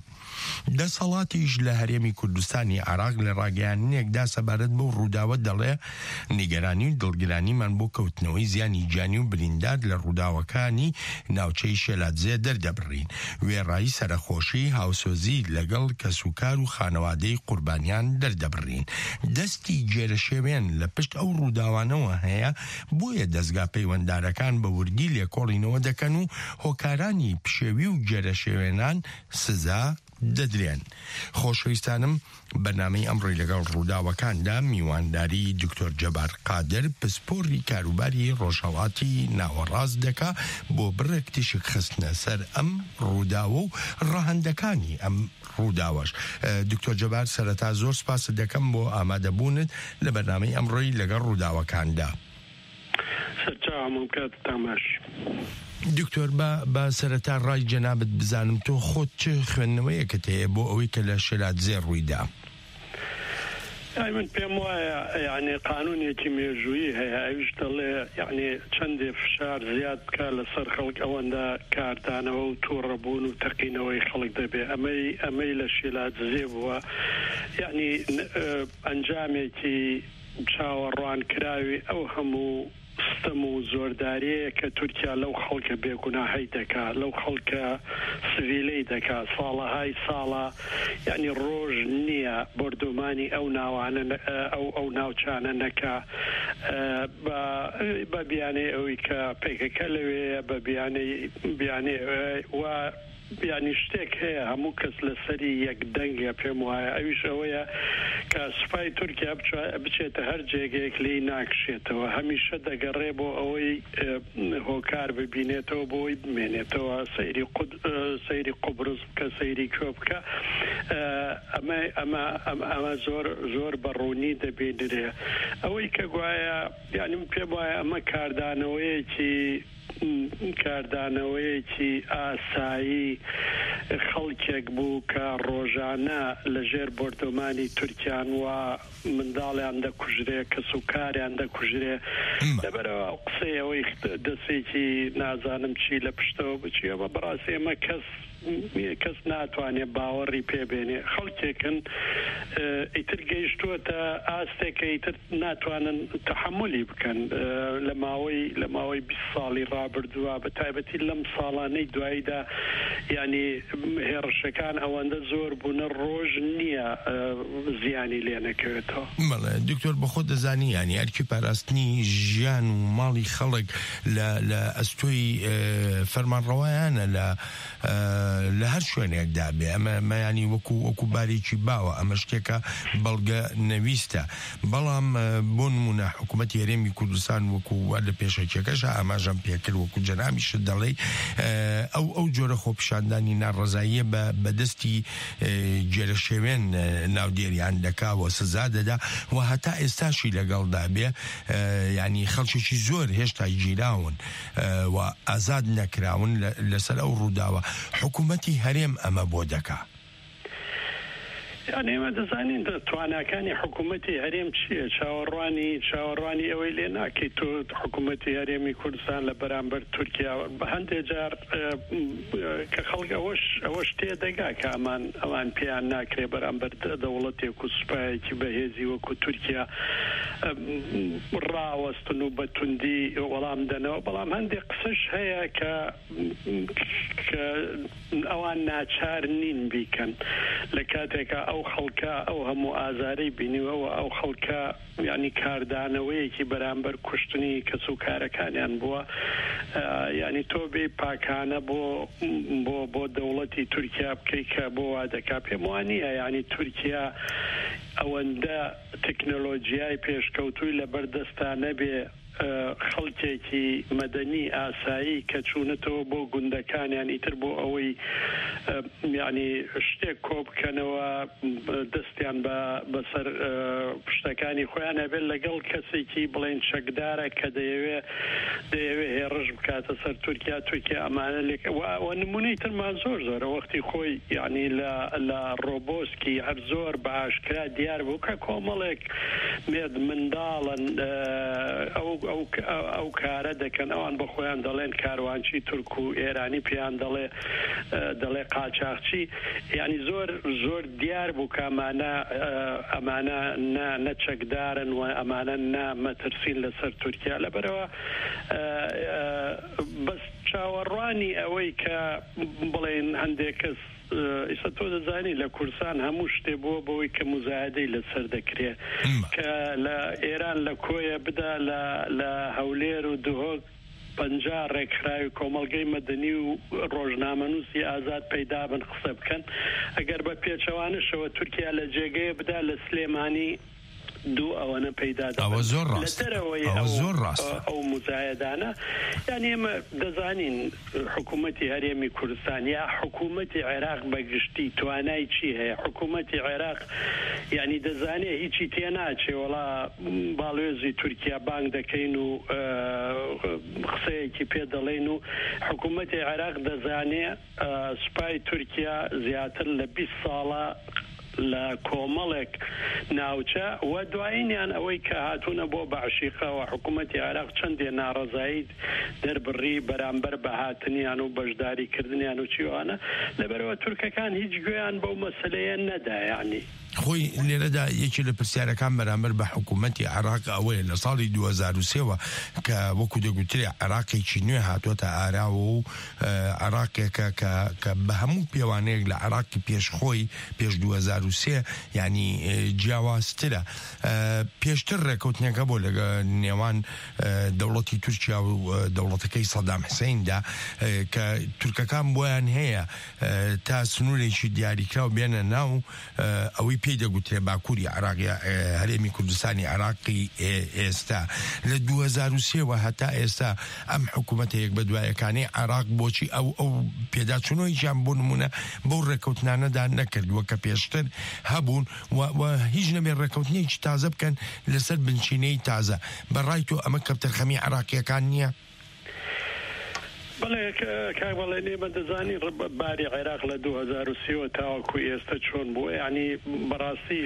دەسەڵاتیش لە هەرێمی کوردستانی عراق لە ڕاگەیاندنێکدا سەبارەت بەو ڕووداوە دەڵێ نیگەرانی و دڵگرانیمان بۆ کەوتنەوەی زیانی گیانی و بریندار لە ڕووداوەکانی ناوچەی شێلاتجێ دەردەبڕین. وێڕایی سەرخۆشی هاوسۆزی لەگەڵ کەسوکار و خانەوادەی قوربانیان دەردەبڕین. دەستی گێرەشێوێن لە پشت ئەو ڕووداوانەوە هەیە، بۆیە دەستگا پەیوەنددارەکان بە وردی لێکۆڵینەوە دەکەن و هۆکارانی پشێوی و گێرەشێوێنان سزا دەدرێن. خۆشەویستانم، بەنامەی ئەمڕۆی لەگەڵ ڕووداوەکاندا میوانداری دکتۆر جەبار قادر پسپۆڕی کاروباری ڕۆژهەڵاتی ناوەڕاست دەکا بۆ بڕێک تیشک خستنە سەر ئەم ڕووداوە و ڕەهەندەکانی ئەم ڕووداوەش. دکتۆر جەبار، سەرەتا زۆر سپاس دەکەم بۆ ئامادەبوونت لە بەنامەی ئەمڕۆی لەگەڵ ڕووداوەکاندا. دکتۆر، بە سەرەتا ڕای جەنابەت بزانم تۆ خۆت چه خوێندنەوەیەکت هەیە بۆ ئەوەی کە لە شێلاتجێ ڕوویدا؟ من پێم وایە یعنی قانونێکی مێژوویی هەیە، ئەویش دەڵێ یعنی چەندێ فشار زیاد بکە لەسەر خەڵک ئەوەندە کاردانەوە و تووڕەبوون و تەقینەوەی خەڵک دەبێ. ئەمەی ئەمەی لە شێلاتجێ بووە، یعنی ئەنجامێکی چاوەڕوان کراوی ئەو هەموو ستەم و زۆرداریەیە کە تورکیا لەو خەڵکە بێگوناهەی دەکات، لەو خەڵکە سڤیلەی دەکات، ساڵەهای ساڵە، یعنی ڕۆژ نییە بردومانی ئەو ناوانە ئەو ئەو ناوچانە نەکا بە بیانەی ئەوەی کە پێکەکە لەوەیە، بە بیانەی بیانەی و بیانی شتێک هەیە هەموو کەس لەسەری یەک دەنگە. پێم وایە ئەویش ئەوەیە کە سوپای تورکیا بچێتە هەر جێگەیەک لی ناکشێتەوە، هەمیشە دەگەڕێ بۆ ئەوەی هۆکار ببینێتەوە، بۆی بمێنێتەوە، سەیری سەیری قوبرس بکە، سەیری کوێ بکە. ئەمە ئەمە ئەمە زۆر زۆر بەڕوونی دەبێنرێ. ئەوەی کە گوایە یعنی پێم وایە ئەمە کاردانەوەیەکی کاردانەوەیەکی ئاسایی خەڵکێک بوو کە ڕۆژانە لەژێر بردومانی تورکیان وە منداڵیان دەکوژرێ، کەسوکاریان دەکوژرێ. لەبەرەوە قسەی دەستێکی نازانم چی لە پشتەوە بچی، ئەمە بەڕاستی ئەمە کەس کەس ناتوانێت باوەڕی پێبێنێ. خەڵکێکن ئیتر گەیشتووەتە ئاستێکە ئیتر ناتوانن تەحملی بکەن لە ماوەی لە ماوەی بیست ساڵی ڕابردووە، بە تایبەتی لەم ساڵانەی دواییدا ینی هێرشەکان ئەوەندە زۆر بوونە، ڕۆژ نییە زیانی لێ نەکەوێتەوە. بەڵێ دکتۆر، بە خۆت دەزانی ینی ئەرکی پاراستنی ژیان و ماڵی خەڵک لە ئەستۆی فەرمانڕەوایانە لە لە هەر شوێنێکدا بێ. ئەمە مەیانی وەکو وەکو بارێکی باوە، ئەمە شتێکە بەڵگە نەویستە. بەڵام بۆ نمونە حکوومەتی هەرێمی کوردستان وەکو لە پێشەکێکەشە ئاماژەم پێکرد، وەکو جەنابیشت دەڵێ ئەو ئەو جۆرە خۆپیشاندانی ناڕەزاییە بەدەستی گێرەشێوێن ناودێریان دەکاوە، سزا دەدا و هەتا ئێستاشی لەگەڵدا بێ. ینی خەڵکێکی زۆر هێشتا گیراون و ئازاد نەکراون لەسەر ئەو ڕووداوە. حکوومەتی هەرێم ئەمە بۆ دەکا. یعنی ئێمە دەزانین تواناکانی حکوومەتی هەرێم چییە؟ چاوەڕوانی چاوەڕوانی ئەوەی لێ ناکەیت. تۆ حکوومەتی هەرێمی کوردستان لە بەرامبەر تورکیا بە هەندێک جار کە خەڵک ئەوەش ئەوەش تێدەگا کە ئەمان ئەوان پێیان ناکرێ بەرامبەر دەوڵەتێک و سوپایەکی بەهێزی وەکو تورکیا ڕاوەستن و بە توندی وەڵام دەنەوە. بەڵام هەندێک قسەش هەیە کە کە ئەوان ناچار نین بیکەن لە کاتێکە ئەو خەڵکە ئەو هەموو ئازارەی بینیوەوە، ئەو خەڵکە ینی کاردانەوەیەکی بەرامبەر کوشتنی کەسوکارەکانیان بووە. ینی تۆ بێ پاکانە بۆ بۆ بۆ دەوڵەتی تورکیا بکەی کە بۆ وا دەکا. پێم وانییە ینی تورکیا ئەوەندە تەکنۆلۆژیای پێشکەوتووی لەبەردەستانە بێ خەڵکێکی مەدەنی ئاسایی کە چوونەتەوە بۆ گوندەکانیان ئیتر بۆ ئەوەی یعنی شتێک کۆ بکەنەوە، دەستیان بەسەر پشتەکانی خۆیان هەبێت لەگەڵ کەسێکی بڵێن چەکدارە کە دەیەوێ دەیەوێ هێڕش بکاتە سەر تورکیا. تورکیا ئەمانە لێکەوە نمونەی ترمان زۆر زۆرە وەختی خۆی یعنی لە ڕۆبۆسکی هەر زۆر بە ئاشکرا دیار بوو کە کۆمەڵێک مێرد منداڵن ئەو ئەو کارە دەکەن ئەوان بە خۆیان دەڵێن کاروانچی تورک و ئێرانی پێیان دەڵێ دەڵێ قاچاقچی یعنی زۆر زۆر دیار بوو کامانە ئەمانە نەچەکدارن و ئەمانە نامەترسین لەسەر تورکیا لەبەرەوە بەس چاوەڕوانی ئەوەی کە بڵێن هەندێک کەس ئیستا تۆ دەزانی لە کورسان هەموو شتێ بووە بەوەی کە مزایدەی لەسەر دەکرێت کە لە ئێران لە کۆیە بدا لە هەولێر و دهۆک پەنجا ڕێکخراوی کۆمەڵگەی مەدەنی و ڕۆژنامەنووسی ئازاد پەیدا بن قسە بکەن ئەگەر بە پێچەوانشەوە تورکیا لە جێگەیە بدا لە سلێمانی دوو ئەوەنە پەیدا ئەوە زۆر ڕاست ئەوە زۆر ڕاست ئەو مزایدانە یعنی ئێمە دەزانین حکوومەتی هەرێمی کوردستان یا حکوومەتی عێراق بەگشتی توانای چی هەیە حکوومەتی عێراق یعنی دەزانێ هیچی تێناچێ وڵا باڵێزی تورکیا بانگ دەکەین و قسەیەکی پێ دەڵێن و حکوومەتی عێراق دەزانێ سوپای تورکیا زیاتر لە بیست ساڵە لە کۆمەڵێک ناوچە و دوایینیان ئەوەی کە هاتوونە بۆ بەعشیقە و حکوومەتی عێراق چەندێ ناڕەزایی دەربڕی بەرامبەر بە هاتنیان و بەشداریکردنیان و چیوانە لەبەرەوە تورکەکان هیچ گوێیان بەو مەسلەیە نەدا یعنی خۆی لێرەدا یەکی لە پرسیارەکان بەرامبەر بە حکوومەتی عێراق ئەوەیە لە ساڵی دوو هەزار و سێەوە کە وەکو دەگوترێ عێراقێکی نوێ هاتوۆتە ئاراوە و عێراقێکە کە بە هەموو پێوانەیەک لە عێراقی پێشخۆی پێش دوو هەزار و سێ ینی جیاوازترە پێشتر ڕێکەوتنەکە بۆ لەگە نێوان دەوڵەتی تورکیا و دەوڵەتەکەی سەدام حوسێندا کە تورکەکان بۆیان هەیە تا سنوورێکی دیاریکراو بێنە ناو ئەوەی پێی دەگوترێ باکووری عێراقی هەرێمی کوردستانی عێراقی ئێستا لە دوو هەزار و سێەوە هەتا ئێستا ئەم حکوومەتە یەک بە دوایەکانی عێراق بۆچی ئەو ئەو پێداچوونەوەییان بۆ نمونە بەو ڕێکەوتنانەدا نەکردووە کە پێشتر هەبوون و هیچ نەبێ ڕێکەوتنێکی تازە بکەن لەسەر بنچینەی تازە بەڕای تۆ ئەمە کەپتەرخەمی عێراقیەکان نییە؟ بەڵێ کاک بەڵێ نێمە دەزانی باری عێراق لە دوو هەزار و سێەوە تاوەکو ئێستا چۆن بووە ینی بەڕاستی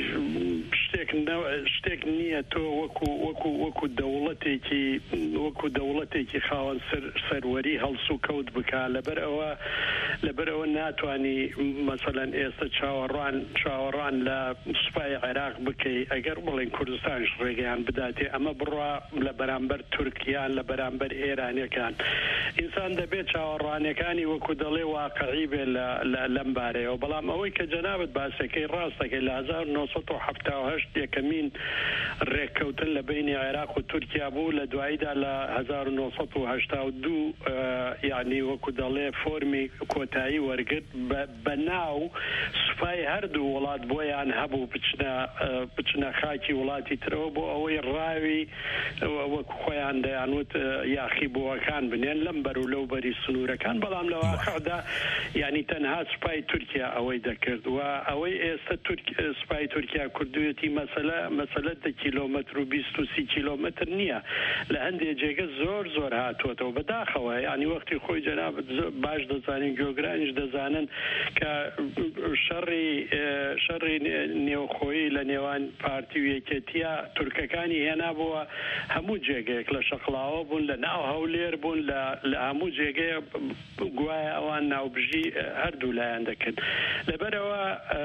شتێک نییە تۆ وەکو وەکو وەکو دەوڵەتێکی وەکو دەوڵەتێکی خاوەن سەروەری هەڵس و کەوت بکە لەبەر ئەوە لەبەر ئەوە ناتوانانی مەسەلەن ئێستا چاوەڕوان چاوەڕوان لە سوپای عێراق بکەی ئەگەر بڵێن کوردستانش ڕێگەیان بداتێ ئەمە بڕوا لە بەرامبەر تورکیان لە بەرامبەر ئێرانیەکان ئینسان دەبێت چاوەڕوانەکانی وەکو دەڵێ واقعی بێ لەم بارەیەوە بەڵام ئەوەی کە جەنابەت باسەکەی ڕاستەکەی لە هەزار و نۆسەد و هەفتاد و هەشت یەکەمین ڕێککەوتن لە بینی عێراق و تورکیا بوو لە دواییدا لە هەزار و نۆسەد و هەشتاد و دوو یعنی وەکو دەڵێ فۆرمی کۆتایی وەرگرت بە ناو سوپای هەردوو وڵات بۆیان هەبوو بچنە بچنە خاکی وڵاتی ترەوە بۆ ئەوەی ڕاوی وەکو خۆیان دەیانوت یاخی بۆەکان بنێن لەم بەر و لەو بەری سنوورەکان بەڵام لە واقعدا یعنی تەنها سوپای تورکیا ئەوەی دەکرد و ئەوەی ئێستا سوپای تورکیا کردوێتی مەسەلە مەسەلە دە کیلۆمەتر و بیست و سی کیلۆمەتر نییە لە هەندێک جێگە زۆر زۆر هاتووەتەوە بەداخەوە ینی وەختی خۆی جەنابەت باش دەزانین گۆگرانیش دەزانن کە شەڕی شەڕی نێوخۆیی لە نێوان پارتی و یەکێتیە تورکەکانی هێنا بووە هەموو جێگەیەک لە شەقڵاوە بوون لە ناو هەولێر بوون لە هەموو جێگەیە گوایە ئەوان ناوبژی هەردوو لایەن دەکەن لەبەرەوە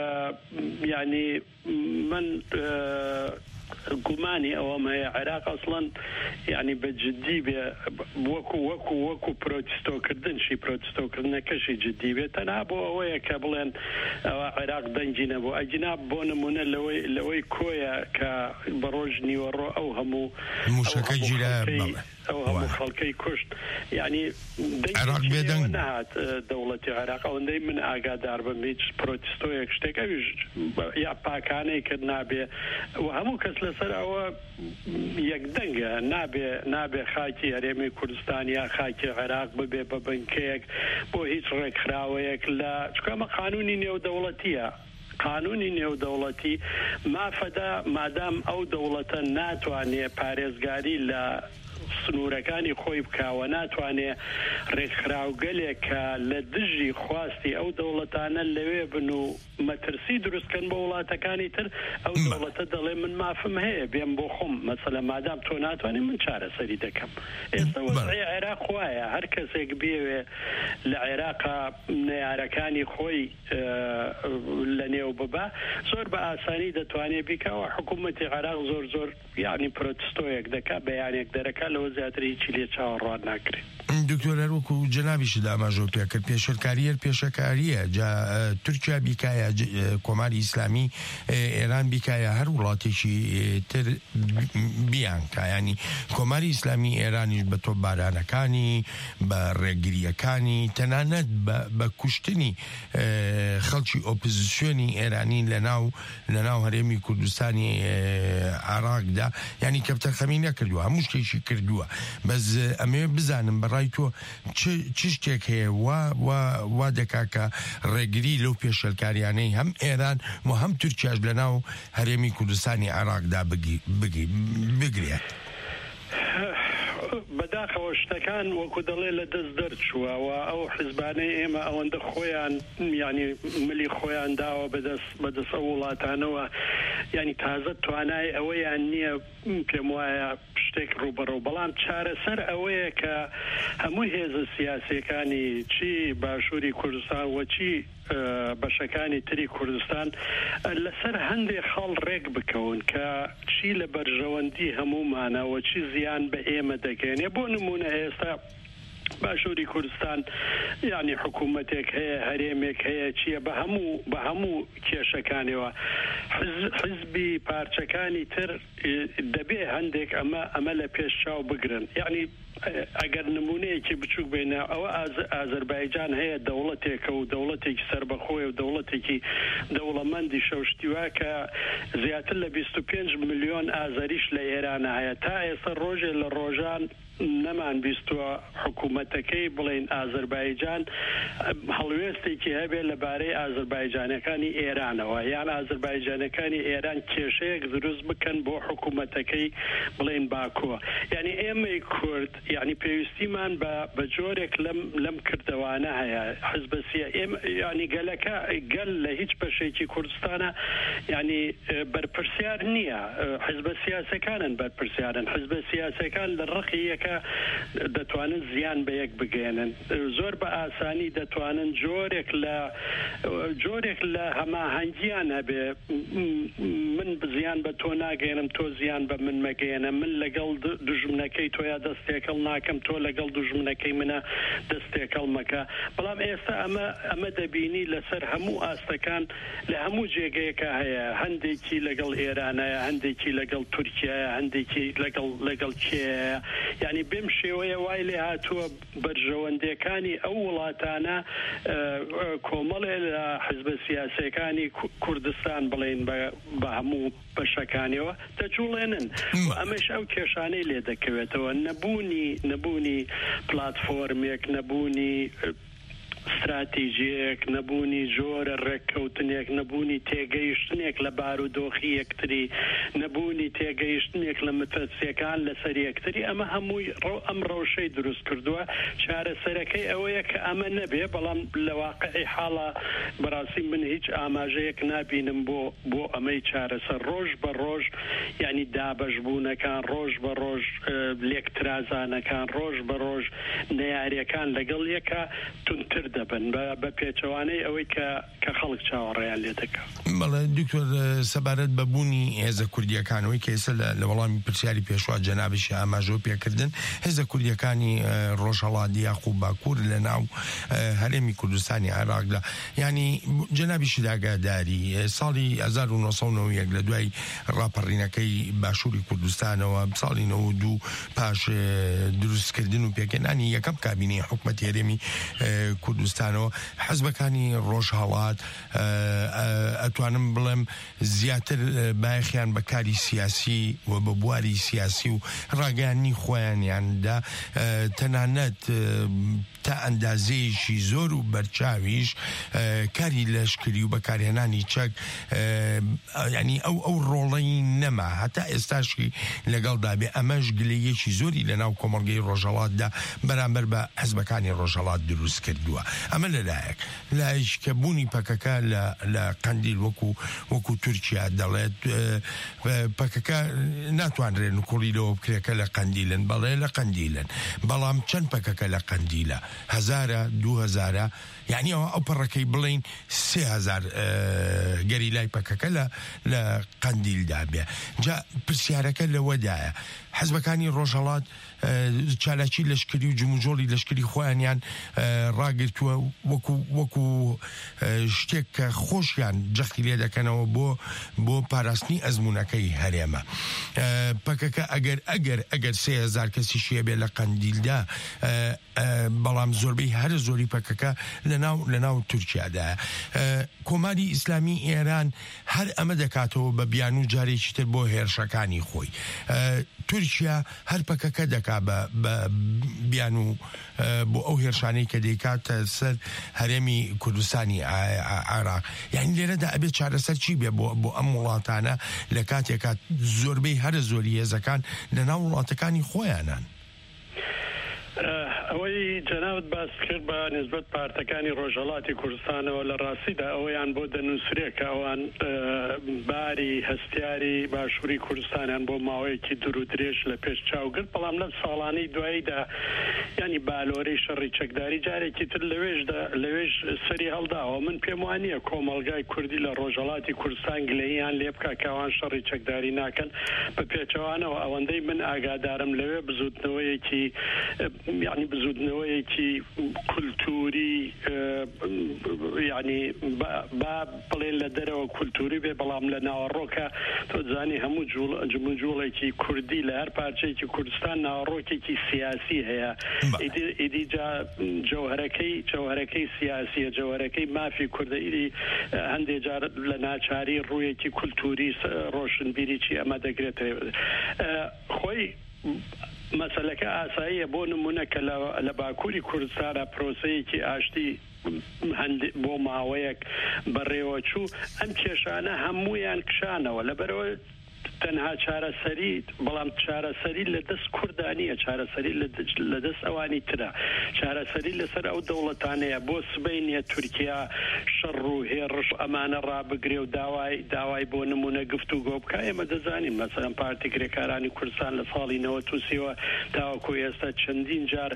ینی من گومانی ئەوەم هەیە عێراق ئەسڵەن ینی بەجددی بێ وەکو وەکو وەکو پرۆتستۆکردنشی پرۆتستۆکردنەکەشی جددی بێت تەنها بۆ ئەوەیە کە بڵێن ئەوە عێراق دەنگی نەبوو ئەجنا بۆ نمونە لەوەی لەوەی کۆیە کە بە ڕۆژ نیوەڕۆ ئەو هەموو موشەکە گیرە ئەو هەموو خەڵکەی کوشت ینی نهات دەوڵەتی عێراق ئەوەندەی من ئاگادار بم هیچ پرۆتستۆیەک شتێک ئەویش یا پاکانەی کرد نابێ و هەموو کەس لەسەر ئەوە یەکدەنگە نابێ نابێ خاکی هەرێمی کوردستان یا خاکی عێراق ببێ بە بنکەیەک بۆ هیچ ڕێکخراوەیەک لە چکەمە قانونی نێودەوڵەتیە قانونی نێودەوڵەتی مافەدا مادام ئەو دەوڵەتە ناتوانێت پارێزگاری لە سنوورەکانی خۆی بکاوە ناتوانێ ڕێکخراوگەلێک کە لە دژی خواستی ئەو دەوڵەتانە لەوێ بن و مەترسی دروستکەن بە وڵاتەکانی تر ئەو دەوڵەتە دەڵێ من مافم هەیە بێم بۆ خۆم مەسەلە مادام تۆ ناتوانێت من چارەسەری دەکەم. ئێستا وەزعی عێراق وایە هەر کەسێک بێوێ لە عێراقا نەیارەکانی خۆی لە نێو ببا زۆر بە ئاسانی دەتوانێت بیکەوە. حکوومەتی عێراق زۆر زۆر یعنی پرۆتستۆیەک دەکات بەیانێک دەرەکات لەوە زیاتر هیچی لێ چاوەڕوان ناکرێت. دکتۆر هەروەکو جەنابیش داماژۆ پێکرد پێشەرکاریە پێشەکاریە جا تورکیا بیکایە کۆماری ئیسلامی ئێران بیکایە هەر وڵاتێکی تر بیان کایانی کۆماری ئیسلامی ئێرانیش بە تۆ بارانەکانی بە ڕێگریەکانی تەنانەت بە کوشتنی خەڵکی ئۆپۆزیسیۆنی ئێرانی لەناو لەناو هەرێمی کوردستانی عێراقدا ینی کەپتەرخەمی نەکردووە هەموو شتێکی کردووە. بەس ئەمێ بزانم بەڕای تۆ چ شتێک هەیە وا دەکا کە ڕێگری لەو پێشەرکاریانەی هەم ئێران و هەم تورکیاش لەناو هەرێمی کوردستانی عێراقدا بگرێت؟ بەداخەوە شتەکان وەکو دەڵێ لە دەست دەرچووەوە ئەو حیزبانەی ئێمە ئەوەندە خۆیان ینی ملی خۆیان داوە بەدەست ئەو وڵاتانەوە ینی تازە توانای ئەوەیان نییە پێم وایە شتێک ڕوبەڕۆ. بەڵام چارەسەر ئەوەیە کە هەموو هێزە سیاسیەکانی چی باشووری کوردستان و چی بەشەکانی تری کوردستان لەسەر هەندێک خەڵ ڕێک بکەون کە چی لە بەرژەوەندی هەمومانەوە چی زیان بە ئێمە دەگەێنێ. بۆ نمونە ئێستا باشووری کوردستان یعنی حکوومەتێک هەیە هەرێمێک هەیە چییە بە هەموو بە هەموو کێشەکانەوە حزبی پارچەکانی تر دەبێ هەندێک ئەمە ئەمە لە پێش چاو بگرن. یعنی ئەگەر نمونەیەکی بچووک بێنە ئەوە ئازەربایجان هەیە دەوڵەتێکە و دەوڵەتێکی سربەخۆی و دەوڵەتێکی دەوڵەمەندی شەوشتیوا کە زیاتر لە بیست و پێنج ملیۆن ئازەریش لە ئێرانە هەیە. تا ئێستا ڕۆژێ لە ڕۆژان نەمان بیستووە حکوومەتەکەی بڵێن ئازەربایجان هەڵوێستێکی هەبێ لەبارەی ئازەربایجانەکانی ئێرانەوە یان ئازەربایجانەکانی ئێران کێشەیەک دروست بکەن بۆ حکوومەتەکەی بڵێن باکووە. یعنی ئێمەی کورد یعنی پێویستیمان بە جۆرێک لەم کردوانە هەیە. حزبەسیە ینی گەلەکە گەل لە هیچ بەشێکی کوردستانە ینی بەرپرسیار نییە. حزبە سیاسەکانن بەرپرسیارن. حزبە سیاسەکان لە ڕقی یەکە دەتوانن زیان بە یەک بگێنن. زۆر بە ئاسانی دەتوانن جۆرێک لە جۆرێک لە هەماهەنگیان هەبێ من زیان بە تۆ ناگەێنم تۆ زیان بە من مەگەێنە من لەگەڵ دژمنەکەی تۆیا دەستێکەڵ ناکەم تۆ لەگەڵ دژمنەکەی منە دەستێکەڵ مەکە. بەڵام ئێستا ئەمە ئەمە دەبینی لەسەر هەموو ئاستەکان لە هەموو جێگەیەکە هەیە. هەندێکی لەگەڵ ئێرانەیە هەندێکی لەگەڵ تورکیایە هەندێکی لەگەڵ لەگەڵ کێیە. یعنی بێم شێوەیە وای لێ هاتووە بەرژەوەندەکانی ئەو وڵاتانە کۆمەڵێ لە حزبە سیاسەکانی کوردستان بڵێن بە هەموو بەشەکانیەوە دەجوڵێنن. ئەمەش ئەو کێشانەی لێ دەکەوێتەوە نەبوونی نەبوونی پلاتفۆرمێک نەبوونی استراتیژیەک نەبوونی جۆرە ڕێککەوتنێک نەبوونی تێگەیشتنێک لە بارودۆخی یەکتری نەبوونی تێگەیشتنێک لە مترسیەکان لەسەر یەکتری ئەمە هەمووی ئەم ڕەوشەی دروست کردووە. چارەسەرەکەی ئەوەیە کە ئەمە نەبێ. بەڵام لە واقعی حاڵە بەڕاستی من هیچ ئاماژەیەک نابینم بۆ بۆ ئەمەی چارەسەر. ڕۆژ بە ڕۆژ ینی دابەشبوونەکان ڕۆژ بە ڕۆژ لێکترازانەکان ڕۆژ بە ڕۆژ نەیاریەکان لەگەڵ یەکە تونتر دەبن بە پێچەوانەی ئەوەی کە خەڵک چاوەڕێیان لێ دەکات. بەڵێ دکتۆر سەبارەت بەبوونی هێزە کوردیەکانەوەی کە ئێستا لە وەڵامی پرسیاری پێشوا جەنابشی ئاماژۆ پێکردن هێزە کوردیەکانی ڕۆژهەڵاتی یاخوب باکوور لە ناو هەرێمی کوردستانی عێراقدا ینی جەنابیشی داگاداری ساڵی هەزار و نۆ سەد و نۆ و یەک لە دوای ڕاپەڕینەکەی باشووری کوردستانەوە ساڵی نۆ و دوو پاش دروستکردن و پێکێنانی یەکەم کابینەی حکومەتی هەرێمی کوردستانەوە حەزبەکانی ڕۆژهەڵات ئەتوانم بڵێم زیاتر بایەخیان بە کاری سیاسی و بە بواری سیاسی و ڕاگەیانی خۆیانیاندا تەنانەت تا ئەندازەیەشی زۆر و بەرچاویش کاری لەشکری و بەکارهێنانی چەک ینی ئەو ئەو ڕۆڵەی نەما هەتا ئێستاشی لەگەڵدا بێ ئەمەش گلەیەکی زۆری لە ناو کۆمەڵگەی ڕۆژهەڵاتدا بەرامبەر بە حەزبەکانی ڕۆژهەڵات دروست کردووە. ئەمە لەلایەک لایش کە بوونی پەکەکە لە قەندیل وەکو وەکو تورکیا دەڵێت پەکەکە ناتوانرێت نکوڵی لەوە بکرێکە لە قەندیلن بەڵێ لە قەندیلن بەڵام چەند پەکەکە لە قەندیلە هەزارە دوو هەزارە یعنی ئەوە ئەو پەڕەکەی بڵین سێ هەزار گەری لای پەکەکە لە لە قەندیلدا بێ. جا پرسیارەکە لەوەدایە حەزبەکانی ڕۆژهەڵات چالاکی لەشکری و جموجۆڵی لەشکری خۆیانیان ڕاگرتووە وەکو وەکو شتێک کە خۆشیان جەختی لێ دەکەنەوە بۆ بۆ پاراستنی ئەزمونونەکەی هەرێمە. پەکەکە ئەگەر ئەگەر ئەگەر سێ هەزار کەسی شێ بێ لە قەندیلدا بەڵام زۆربەی هەر زۆری پەکەکە لەناو لەناو تورکیادایە. کۆماری ئیسلامی ئێران هەر ئەمە دەکاتەوە بە بیان و جارێکی تر بۆ هێرشەکانی خۆی. تورکیا هەر پەکەکە دەکا بە بیان و بۆ ئەو هێرشانەی کە دەیکاتە سەر هەرێمی کوردستانی عێراق. یعنی لێرەدا ئەبێت چارەسەر چی بێ بۆ بۆ ئەم وڵاتانە لە کاتێکا زۆربەی هەر زۆری هێزەکان لەناو وڵاتەکانی خۆیانان. ئەوەی جەناوت باس کرد بە نسبەت پارتەکانی ڕۆژهەڵاتی کوردستانەوە لە ڕاستیدا ئەوەیان بۆ دەنووسرێت کە ئەوان باری هەستیاری باشووری کوردستانیان بۆ ماوەیەکی دوور و درێژ لە پێش چاوگرت بەڵام لە ساڵانەی دواییدا ینی بالۆرەی شەڕی چەکداری جارێکی تر لەوێژدا لەوێژ سەری هەڵداوە. من پێم وانییە کۆمەلگای کوردی لە ڕۆژهەڵاتی کوردستان گلەییان لێ بکە کەوان شەڕی چەکداری ناکەن بە پێچەوانەوە. ئەوەندەی من ئاگادارم لەوێ بزوتنەوەیەکی یعنی بزودنەوەیەکی کولتوری یعنی با بڵێن لە دەرەوە کولتوری بێ بەڵام لە ناوەڕۆکە تۆ زانی هەموو جموجوڵێکی کوردی لە هەر پارچەیەکی کوردستان ناوەڕۆکێکی سیاسی هەیە. ئیدیجا جەوهرەکەی جەوهرەکەی سیاسیە جەوهرەکەی مافی کوردە ئیدی هەندێک جار لە ناچاری ڕوویەکی کولتوری ڕۆشنبیریی ئەمە دەگرێتەوە. خۆی مەسەلەکە ئاساییە بۆ نمونە کە لە باکووری کوردستانە پرۆسەیەکی ئاشتی بۆ ماوەیەک بەڕێوە چوو ئەم کێشانە هەموویان کشانەوە لەبەرەوە تەنها چارەسەری بەڵام چارەسەری لە دەست کوردانیە چارەسەری لە دەست ئەوانی ترە چارەسەری لەسەر ئەو دەوڵەتانەیە بۆ سبەینە تورکیا شەڕ و هێڕش ئەمانە ڕابگرێ و داوای داوای بۆ نمونە گفتوگۆ بکە. ئێمە دەزانین مەسەڵەن پارتی کرێکارانی کوردستان لە ساڵی نەوەت و سێوە تاوەکو ئێستا چەندین جار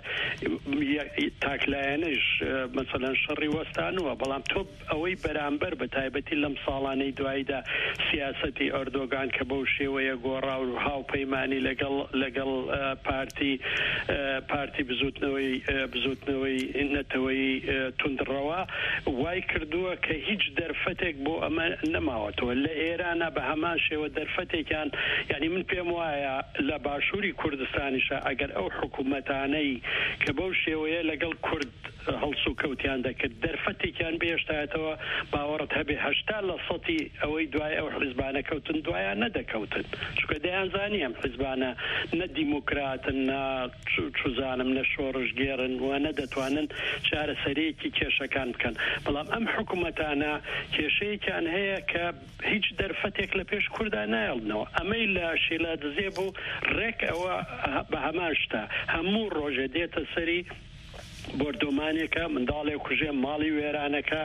تاکلایەنش مەسەڵەن شەڕی وەستانوە بەڵام تۆ ئەوەی بەرامبەر بە تایبەتی لەم ساڵانەی دواییدا سیاسەتی ئەردۆگان کە بەو شێوەیە گۆڕا و هاوپەیمانی لەگەڵ لەگەڵ پارتی پارتی بزوتنەوەی بزوتنەوەی نەتەوەی توندڕەوە وای کردووە کە هیچ دەرفەتێک بۆ ئەمە نەماوەتەوە. لە ئێرانە بە هەمان شێوە دەرفەتێکیان یعنی من پێم وایە لە باشووری کوردستانیشە ئەگەر ئەو حکوومەتانەی کە بەو شێوەیە لەگەڵ کورد هەڵسو کەوتیان دەکرد دەرفەتێکیان بێشتایەتەوە باوەڕت هەبێ هەشتا لە سەتی ئەوەی دوای ئەو حیزبانە کەوتن دوایان نەدەکەوتن چونکە دەیانزانی ئەم حیزبانە نە دیموکراتن نە چوزانم نە شۆڕژگێرن و نەدەتوانن چارەسەرەیەکی کێشەکان بکەن. بەڵام ئەم حکوومەتانە کێشەیەکیان هەیە کە هیچ دەرفەتێک لە پێش کووردا نایڵنەوە. ئەمەی لە شێلا دزێ بوو ڕێک ئەوە بە هەمان شتە هەموو ڕۆژێ دێتە سەری بردۆمانێکە منداڵێ کوژێ ماڵی وێرانەکە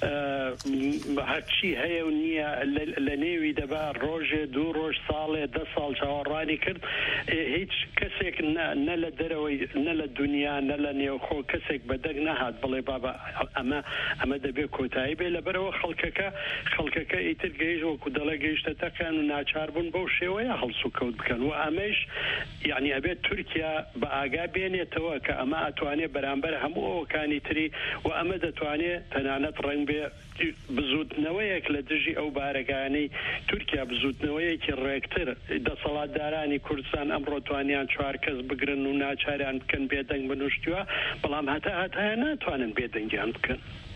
هەرچی هەیە و نییە لە نێوی دەبا ڕۆژێ دوو ڕۆژ ساڵێ دە ساڵ چاوەڕانی کرد هیچ کەسێک نە لە دەرەوەی نە لە دنیا نە لە نێوخۆ کەسێک بەدەک نەهات بڵێ بابا ئەمە ئەمە دەبێت کۆتایی بێ لەبەرەوە خەڵکەکە خەڵکەکە ئیتر گەیشت وەکو دەڵە گەیشتەتەکان و ناچاربوون بەو شێوەیە هەڵسو کەوت بکەن و ئەمەش یعنی ئەبێت تورکیا بە ئاگا بێنێتەوە کە ئەمە ئەتوانێت بەرامبەر هەموو ئەوەکانی تری و ئەمە دەتوانێت تەنانەت ڕنگ بێ بزوتنەوەیەک لە دژی ئەو بارەکانەی تورکیا بزوتنەوەیەکی ڕێکتر دەسەڵاتدارانی کوردستان ئەمڕۆ توانیان چوار کەس بگرن و ناچاریان بکەن بێدەنگ بنوشتووە بەڵام هەتا هەتایە ناتوانن بێدەنگیان بکەن.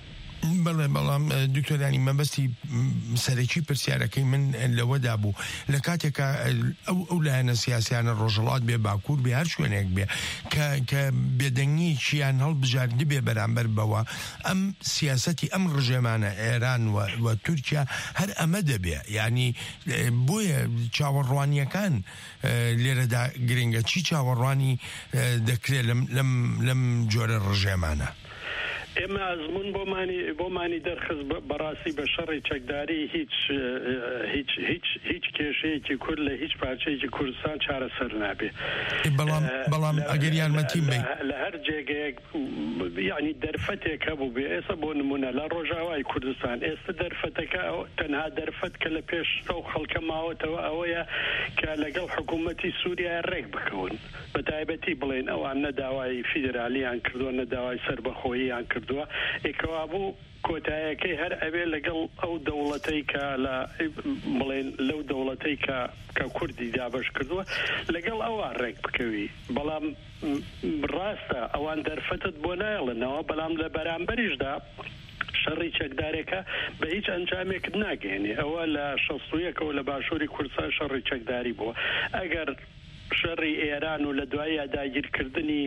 بەڵێ بەڵام دکتۆرانی مەبەستی سەرەکی پرسیارەکەی من لەوەدا بوو لە کاتێکە ئەو ئەو لایەنە سیاسیانە ڕۆژهەڵات بێ باکوور بێ هەر شوێنێک بێ کە بێدەنگییان هەڵبژاردی بێ بەرامبەر بەوە ئەم سیاسەتی ئەم ڕژێمانە ئێران و تورکیا هەر ئەمە دەبێ یعنی بۆیە چاوەڕوانیەکان لێرەدا گرنگە چی چاوەڕوانی دەکرێت لەم جۆرە ڕژێمانە ئێمە ئەزمون بۆمانی بۆمانی دەرخست بەڕاستی بە شەڕی چەکداری هیچ هیچ هیچ هیچ کێشەیەکی کورد لە هیچ پارچەیەکی کوردستان چارەسەر نابێ بەڵام بەڵام ئەگەر یارمەتیم بێ لە هەر جێگەیەک یعنی دەرفەتێک هەبوو بێ ئێستا بۆ نمونە لە ڕۆژاوای کوردستان ئێستا دەرفەتەکە تەنها دەرفەت کە لە پێش ئەو خەڵکە ماوەتەوە ئەوەیە کە لەگەڵ حکوومەتی سووریا ڕێک بکەون بە تایبەتی بڵێن ئەوان نەداوای فیدرالیان کردووە نەداوای سەربەخۆییان کردووە ئێکەوا بوو کۆتایەکەی هەر ئەوێ لەگەڵ ئەو دەوڵەتەی کە لە بڵێن لەو دەوڵەتەی کە کە کوردی دابش کردووە لەگەڵ ئەوە ڕێک بکەوی بەڵام ڕاستە ئەوان دەرفەتت بۆ نایڵنەوە بەڵام لە بەرامبەریشدا شەڕی چەکدارێکە بە هیچ ئەنجامێکت ناگەێنێ ئەوە لە شەستویەکەوە لە باشووری کوردستان شەڕی چەکداری بووە ئەگەر شەڕی ئێران و لە دوایە داگیرکردنی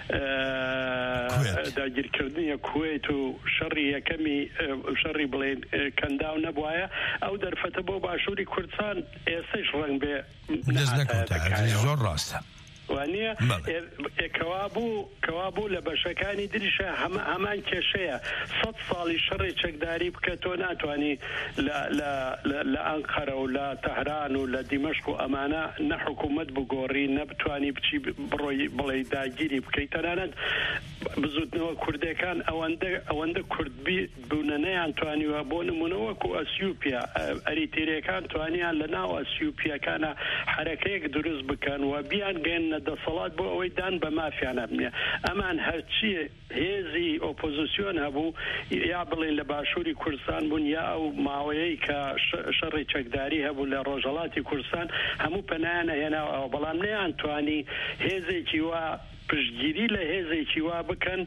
داگیرکردنی کوێت و شەڕی یەکەمی شەڕی بڵێن کەنداو نەبوایە ئەو دەرفەتە بۆ باشووری کوردستان ئێستش ڕەنگ بێ زۆر ڕاستە وانە کەوابوو کەوابوو لە بەشەکانی دریشە هەمان کێشەیە سەد ساڵی شەڕی چەکداری بکە تۆ ناتوانانی لە ئەنقەرە و لە تەهران و لە دیمەشق و ئەمانە نە حکوومەت بگۆڕی نەبتوانی بچی بڕۆی بڵێ داگیری بکەیت تەنانەت بزوتنەوە کوردەکان ئەوەندە ئەوەندە کوردبی بوونە نەیانتوانیوە بۆ نمونە وەکو ئەسیوپیا ئەریتریەکان توانیان لە ناو ئەسیوپیەکانە حرەکەیەک دروست بکەن و بیان گەێن دەسەڵات بۆ ئەوەی دان بە مافیانە بنێ ئەمان هەرچی هێزی ئۆپۆزیسیۆن هەبوو یا بڵێن لە باشووری کوردستان بوون یا ئەو ماوەیەی کە شەڕی چەکداری هەبوو لە ڕۆژهەڵاتی کوردستان هەموو پەنایانە هێناوە بەڵام نەیانتوانی هێزێکی وا پشتگیری لە هێزێکی وا بکەن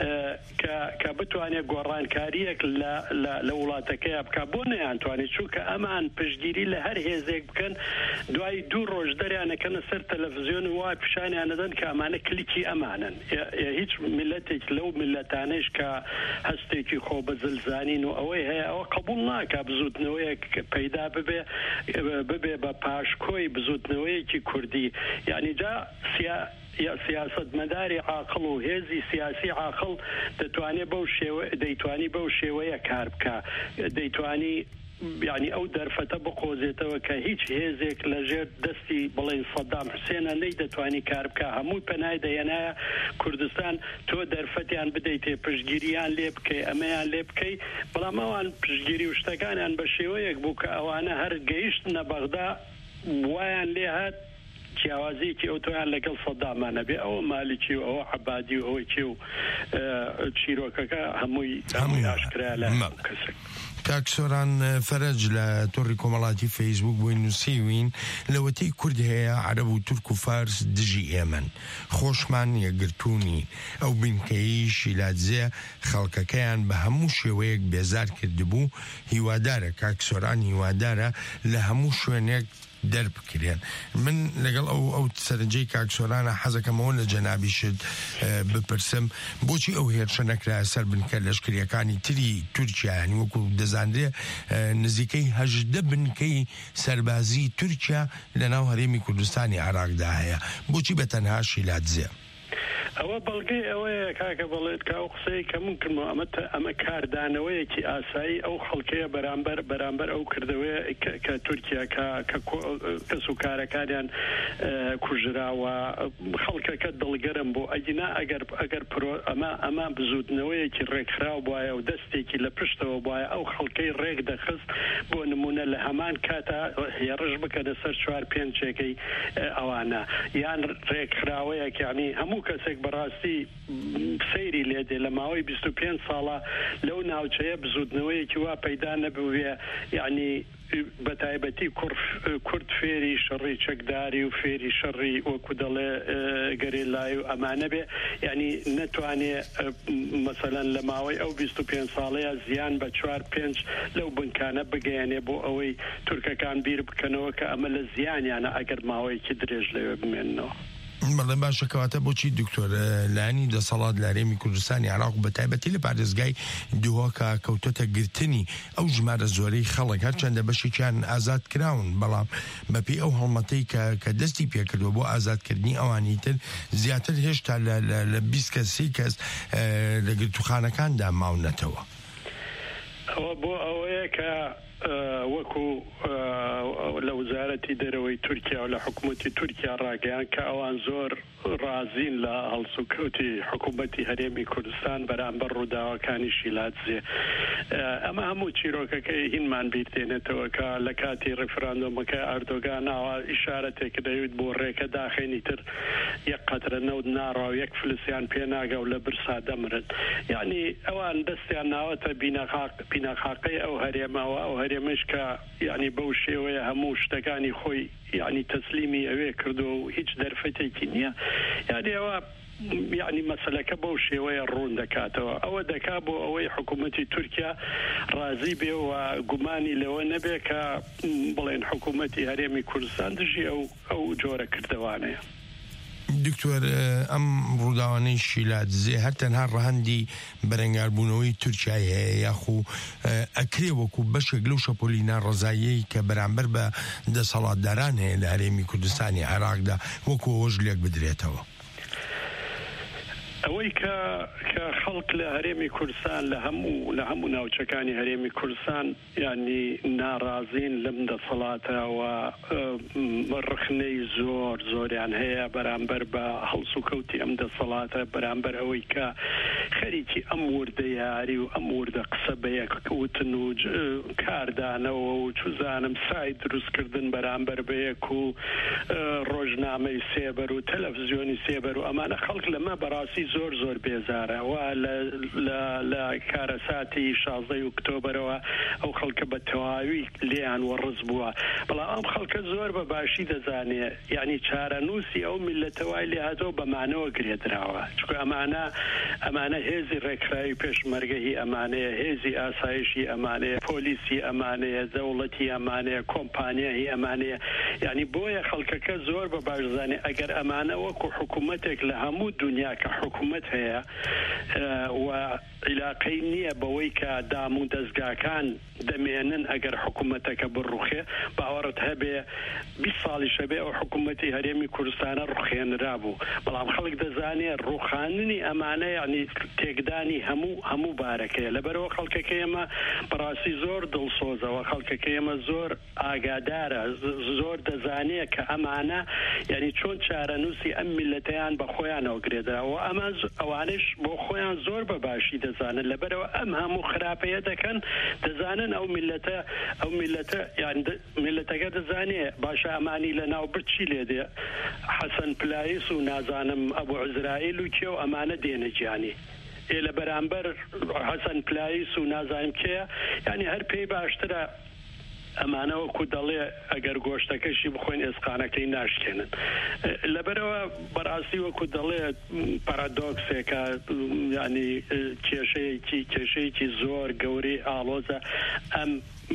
کە بتوانێت گۆڕانکاریەک لە وڵاتەکەی بکە بۆ نەیانتوانێت چونکە ئەمان پشتگیری لە هەر هێزێک بکەن دوای دوو ڕۆژ دەریانەکەنە سەر تەلەڤیزیۆن وای پیشانیانەدەن کە ئەمانە کلیکی ئەمانن هیچ میلەتێک لەو میلەتانەش کە هەستێکی خۆ بەزلزانین و ئەوەی هەیە ئەوە قبول ناکە بزوتنەوەیەک پەیدا ببێ ببێ بە پاشکۆی بزوتنەوەیەکی کوردی یعنی جا سیا یا سیاست مداری عاقل و هێزی سیاسی عاقل دەتوانێت بەو شێوە دەیتوانی بەو شێوەیە کار بکە دەیتوانی یعنی ئەو دەرفەتە بقۆزێتەوە کە هیچ هێزێک لەژێر دەستی بڵێن سەدام حوسێنە نەی دەتوانی کار بکە هەموو پەنای دەیەنایە کوردستان تۆ دەرفەتیان بدەیتێ پشتگیریان لێ بکەی ئەمەیان لێ بکەی بەڵام ئەوان پشتگیری و شتەکانیان بە شێوەیەک بوو کە ئەوانە هەر گەیشتنە بەغدا وایان لێ هات جیاوازیکی ئەو تۆیان لەگەڵ سەدامانە بێ ئەوە مالیکی و ئەوە عەبادی و ئەوەی چی و چیرۆکەکە هەمووی هەمووی ئاشکرا لە کەسێک کاکسۆران فەرەج لە تۆڕی کۆمەڵاتی فەیسبوک بووین نووسیوین لەوەتەی کورد هەیە عەرەب و تورک و فارس دژی ئێمەن خۆشمان یەکگرتوونی ئەو بنکەیی شیلاتزێ خەڵکەکەیان بە هەموو شێوەیەک بێزار کردبوو هیوادارە کاکسۆران هیوادارە لە هەموو شوێنێک دەربکرێن من لەگەڵ ئەو ئەو سەرنجەی کاکسۆرانە حەزەکەمەوە لە جەنابیشت بپرسم بۆچی ئەو هێرشە نەکرا سەر بنکە لەشکریەکانی تری تورکیایانی وەکو دەزانرێ نزیکەی هەژدە بنکەی سەربازی تورکیا لە ناو هەرێمی کوردستانی عێراقدا هەیە بۆچی بە تەنها شیلاتزێ ئەوە بەڵگەی ئەوەیە کاکە بڵێت کا ئەو قسەی کە من کردمە ئەمە ئەمە کاردانەوەیەکی ئاسایی ئەو خەڵکەیە بەرامبەر بەرامبەر ئەو کردەوەی کە تورکیا کەس و کارەکانیان کوژراوە خەڵکەکە دڵگەرم بۆ ئەگینا ئەگەر ئەگەر ئەمە ئەمە بزوتنەوەیەکی ڕێکخراو بواە و دەستێکی لە پشتەوە بواە ئەو خەڵکەی ڕێک دەخست بۆ نمونە لە هەمان کاتە هێڕش بکەنە سەر چوار پێنجێکەی ئەوانە یان ڕێکخراوەیەک یعنی هەموو کەسێک بەڕاستی سەیری لێدێ لە ماوەی بیست و پێنج ساڵە لەو ناوچەیە بزوتنەوەیەکی وا پەیدا نەبووێ یعنی بەتایبەتی کورد فێری شەڕی چەکداری و فێری شەڕی وەکو دەڵێ گەرێلای و ئەمانە بێ یعنی نەتوانێ مەسەلەن لە ماوەی ئەو بیست و پێنج ساڵەیە زیان بە چوار پێنج لەو بنکانە بگەیەنێ بۆ ئەوەی تورکەکان بیر بکەنەوە کە ئەمە لە زیانیانە ئەگەر ماوەیەکی درێژ لەوێ بمێننەوە. بەڵێ باشە کەواتە بۆچی دکتۆر لانی دەسەڵات لە هەرێمی کوردستانی عێراق بە تایبەتی لە پارێزگای دووهۆکە کەوتۆتە گرتنی ئەو ژمارە زۆرەی خەڵک هەرچەندە بەشێکیان ئازاد کراون بەڵام بەپێی ئەو هەڵمەتەی کە دەستی پێکردووە بۆ ئازادکردنی ئەوانی تر زیاتر هێشتا لە بیست کەس سی کەس لە گرتوخانەکاندا ماونەتەوە. ئەوە بۆ ئەوەیە کە وەکو لە وزارەتی دەرەوەی تورکیا و لە حکوومەتی تورکیا ڕاگەیان کە ئەوان زۆر ڕازین لە هەڵسوکەوتی حکوومەتی هەرێمی کوردستان بەرامبەر ڕووداوەکانی شیلاتزێ. ئەمە هەموو چیرۆکەکەی هینمان بیرتێنێتەوە کە لە کاتی ڕێفراندۆمەکە ئەردۆگان ناوە ئیشارەتێک دەوێت بۆ ڕێکە داخێنی تر یەک قەترە نەود ناڕاو یەک فلسیان پێناگە و لە برسا دەمرن. یعنی ئەوان دەستیان ناوەتە بینەخاقەی ئەو هەرێمەوە ئەو هەرێمەش کە یعنی بەو شێوەیە هەموو شتەکانی خۆی یعنی تەسلیمی ئەوێ کردو و هیچ دەرفەتێکی نییە. یعنی ئەوە یعنی مەسەلەکە بەو شێوەیە ڕوون دەکاتەوە. ئەوە دەکا بۆ ئەوەی حکوومەتی تورکیا ڕازی بێ و گومانی لەوە نەبێ کە بڵێن حکوومەتی هەرێمی کوردستان دژی ئەو ئەو جۆرە کردوانەیە. دکتۆر ئەم ڕووداوانەی شیلاتزێ هەر تەنها ڕەهەندی بەرەنگاربوونەوەی تورکیای هەیە یاخو ئەکرێ وەکو بەشێک لەو شەپۆلی ناڕەزاییەی کە بەرامبەر بە دەسەڵاتداران هەیە لە هەرێمی کوردستانی عێراقدا وەکو ئەوەش لێک بدرێتەوە. ئەوەی کە کە خەڵک لە هەرێمی کوردستان لە هەموو لە هەموو ناوچەکانی هەرێمی کوردستان ینی ناڕازین لەم دەسەڵاتەوە ڕخنەی زۆر زۆریان هەیە بەرامبەر بە هەڵسوکەوتی ئەم دەسەڵاتە بەرامبەر ئەوەی کە خەریکی ئەم وردە یاری و ئەم وردە قسە بە یەکوتن و کاردانەوە و چوزانم سای دروستکردن بەرامبەر بە یەک و ڕۆژنامەی سێبەر و تەلەڤیزیۆنی سێبەر و ئەمانە خەڵک لەمە بەڕاستی زۆر زۆر بێزارە و لە کارەساتی شازدەی ئۆکتۆبەرەوە ئەو خەڵکە بە تەواوی لیان وەڕز بووە. بەڵام ئەم خەڵکە زۆر بە باشی دەزانێ یعنی چارەنووسی ئەو میلەتەوەی لێ هاتەوە بەمانەوە گرێدراوە چکە ئەمانە ئەمانە هێزی ڕێکخراوی پێشمەرگەهی ئەمانەیە هێزی ئاسایشی ئەمانەیە پۆلیسی ئەمانەیە دەوڵەتی ئەمانەیە کۆمپانیایی ئەمانەیە یعنی بۆیە خەڵکەکە زۆر بە باش زانێ ئەگەر ئەمانە وەکو حکوومەتێک لە هەموو دنیا کە حکوومەت هەیە و علاقەی نییە بەوەی کە دام و دەستگاکان دەمێنن ئەگەر حکوومەتەکە بڕوخێ باوەڕت هەبێ بیست ساڵی شەبێ ئەو حکوومەتی هەرێمی کوردستانە ڕوخێنرا بوو. بەڵام خەڵک دەزانێت ڕوخاندنی ئەمانە یعنی تێکدانی هەموو هەموو بارەکەیە لەبەرەوە خەڵکەکە ئێمە بەڕاستی زۆر دڵسۆزەوە خەڵکەکە ئێمە زۆر ئاگادارە زۆر دەزانێت کە ئەمانە یعنی چۆن چارەنووسی ئەم میلەتەیان بە خۆیانەوە گرێدراوە ئەمە ئەوانش بۆ خۆیان زۆر بە باشی دەزانن لەبەرەوە ئەم هەموو خراپەیە دەکەن دەزانن ئەو میلەتە ئەو میلەتە یان میلەتەکە دەزانێ باشە ئەمانی لە ناو برچی لێ دێ حەسەن پلایس و نازانم ئەبوو عزرائیل و کێ و ئەمانە دێنە گیانی لە بەرامبەر حەسەن پلایس و نازانم کێ ینی هەر پێی باشترە ئەمانە وەکو دەڵێ ئەگەر گۆشتەکەشی بخۆین ئێسقانەکەی ناشکێنن. لەبەرەوە بەڕاستی وەکو دەڵێ پارادۆکسێکە ینی کێشەیەکی کێشەیەکی زۆر گەورەی ئاڵۆزە ئەم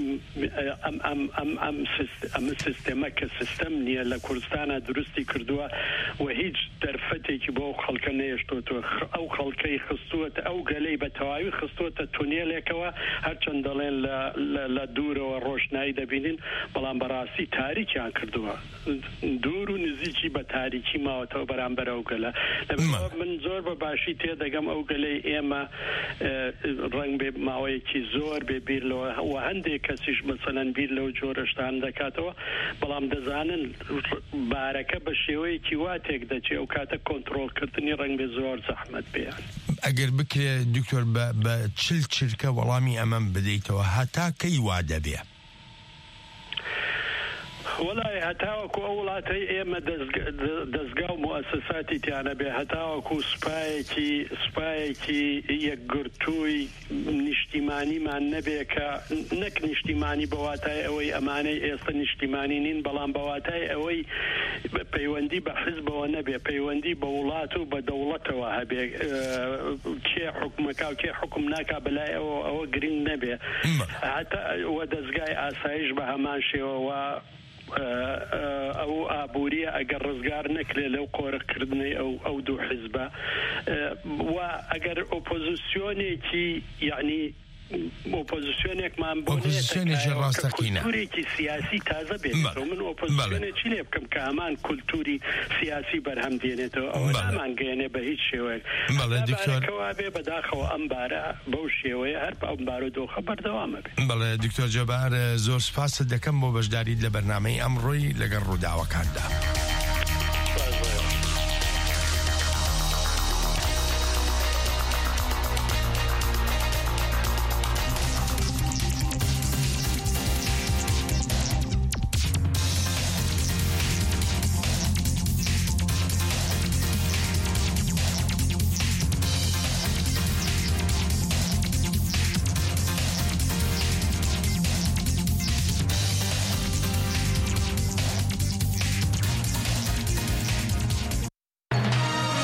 ئەم سیستەمە کە سیستەم نییە لە کوردستانە دروستی کردووە و هیچ دەرفەتێکی بۆ ئەو خەڵکە نێشتوتەوە ئەو خەڵکەی خستووەتە ئەو گەلەی بە تەواوی خستووەتە تونێلێکەوە هەرچەند دەڵێن لە دوورەوە ڕۆشنایی دەبینین بەڵام بەڕاستی تاریکیان کردووە دوور و نزیکی بە تاریکی ماوەتەوە بەرامبەر ئەو گەلە. من زۆر بە باشی تێدەگەم ئەو گەلەی ئێمە ڕەنگ بێ ماوەیەکی زۆر بێ بیرلەوە و هەندێک کەسیش مەسەلەن بیر لەو جۆرەشتان دەکاتەوە بەڵام دەزانن بارەکە بە شێوەیەکی وا تێک دەچێت ئەو کاتە کۆنتڕۆڵکردنی ڕەنگ بێ زۆر زەحمەت بێیان. ئەگەر بکرێ دکتۆر بە چل چرکە وەڵامی ئەمەم بدەیتەوە هەتا کەی وا دەبێ؟ وڵای هەتاوەکو ئەو وڵاتەی ئێمە دەستگا و موسساتی تیانە بێ هەتاوەکو سوپایەکی سوپایەکی یەکگرتووی نیشتیمانیمان نەبێ کە نەک نیشتیمانی بەواتای ئەوەی ئەمانەی ئێستا نیشتیمانی نین بەڵام بەواتای ئەوەی پەیوەندی بە حزبەوە نەبێ پەیوەندی بە وڵات و بە دەوڵەتەوە هەبێ کێ حکومەکە و کێ حکم ناکا بەلای ئەوە ئەوە گرنگ نەبێ هەتا وە دەستگای ئاسایش بە هەمان شێوەوە ئەو ئابوووریە ئەگەر ڕزگار نەکرێت لەو قۆرەکردنەی ئەو ئەو دوو حزبە و ئەگەر ئۆپۆزیسیۆنێکی یعنی ئۆپۆزیسیۆنێکمان بۆ کولتورێکی سیاسی تازە بێت من ئۆپۆزیسیۆنێکی لێ بکەم کە هەمان کولتوری سیاسی بەرهەم دێنێتەوە ئەوە نامانگەێنێ بە هیچ شێوەیەک بارەکەوا بێ بەداخەوە ئەم بارە بەو شێوەیە هەر ئەم بارە دۆخە بەردەوامە بێت. بەڵێ دکتۆر جەبار زۆر سپاس دەکەم بۆ بەشداریت لە بەرنامەی ئەمڕۆی لەگەڵ ڕووداوەکاندا.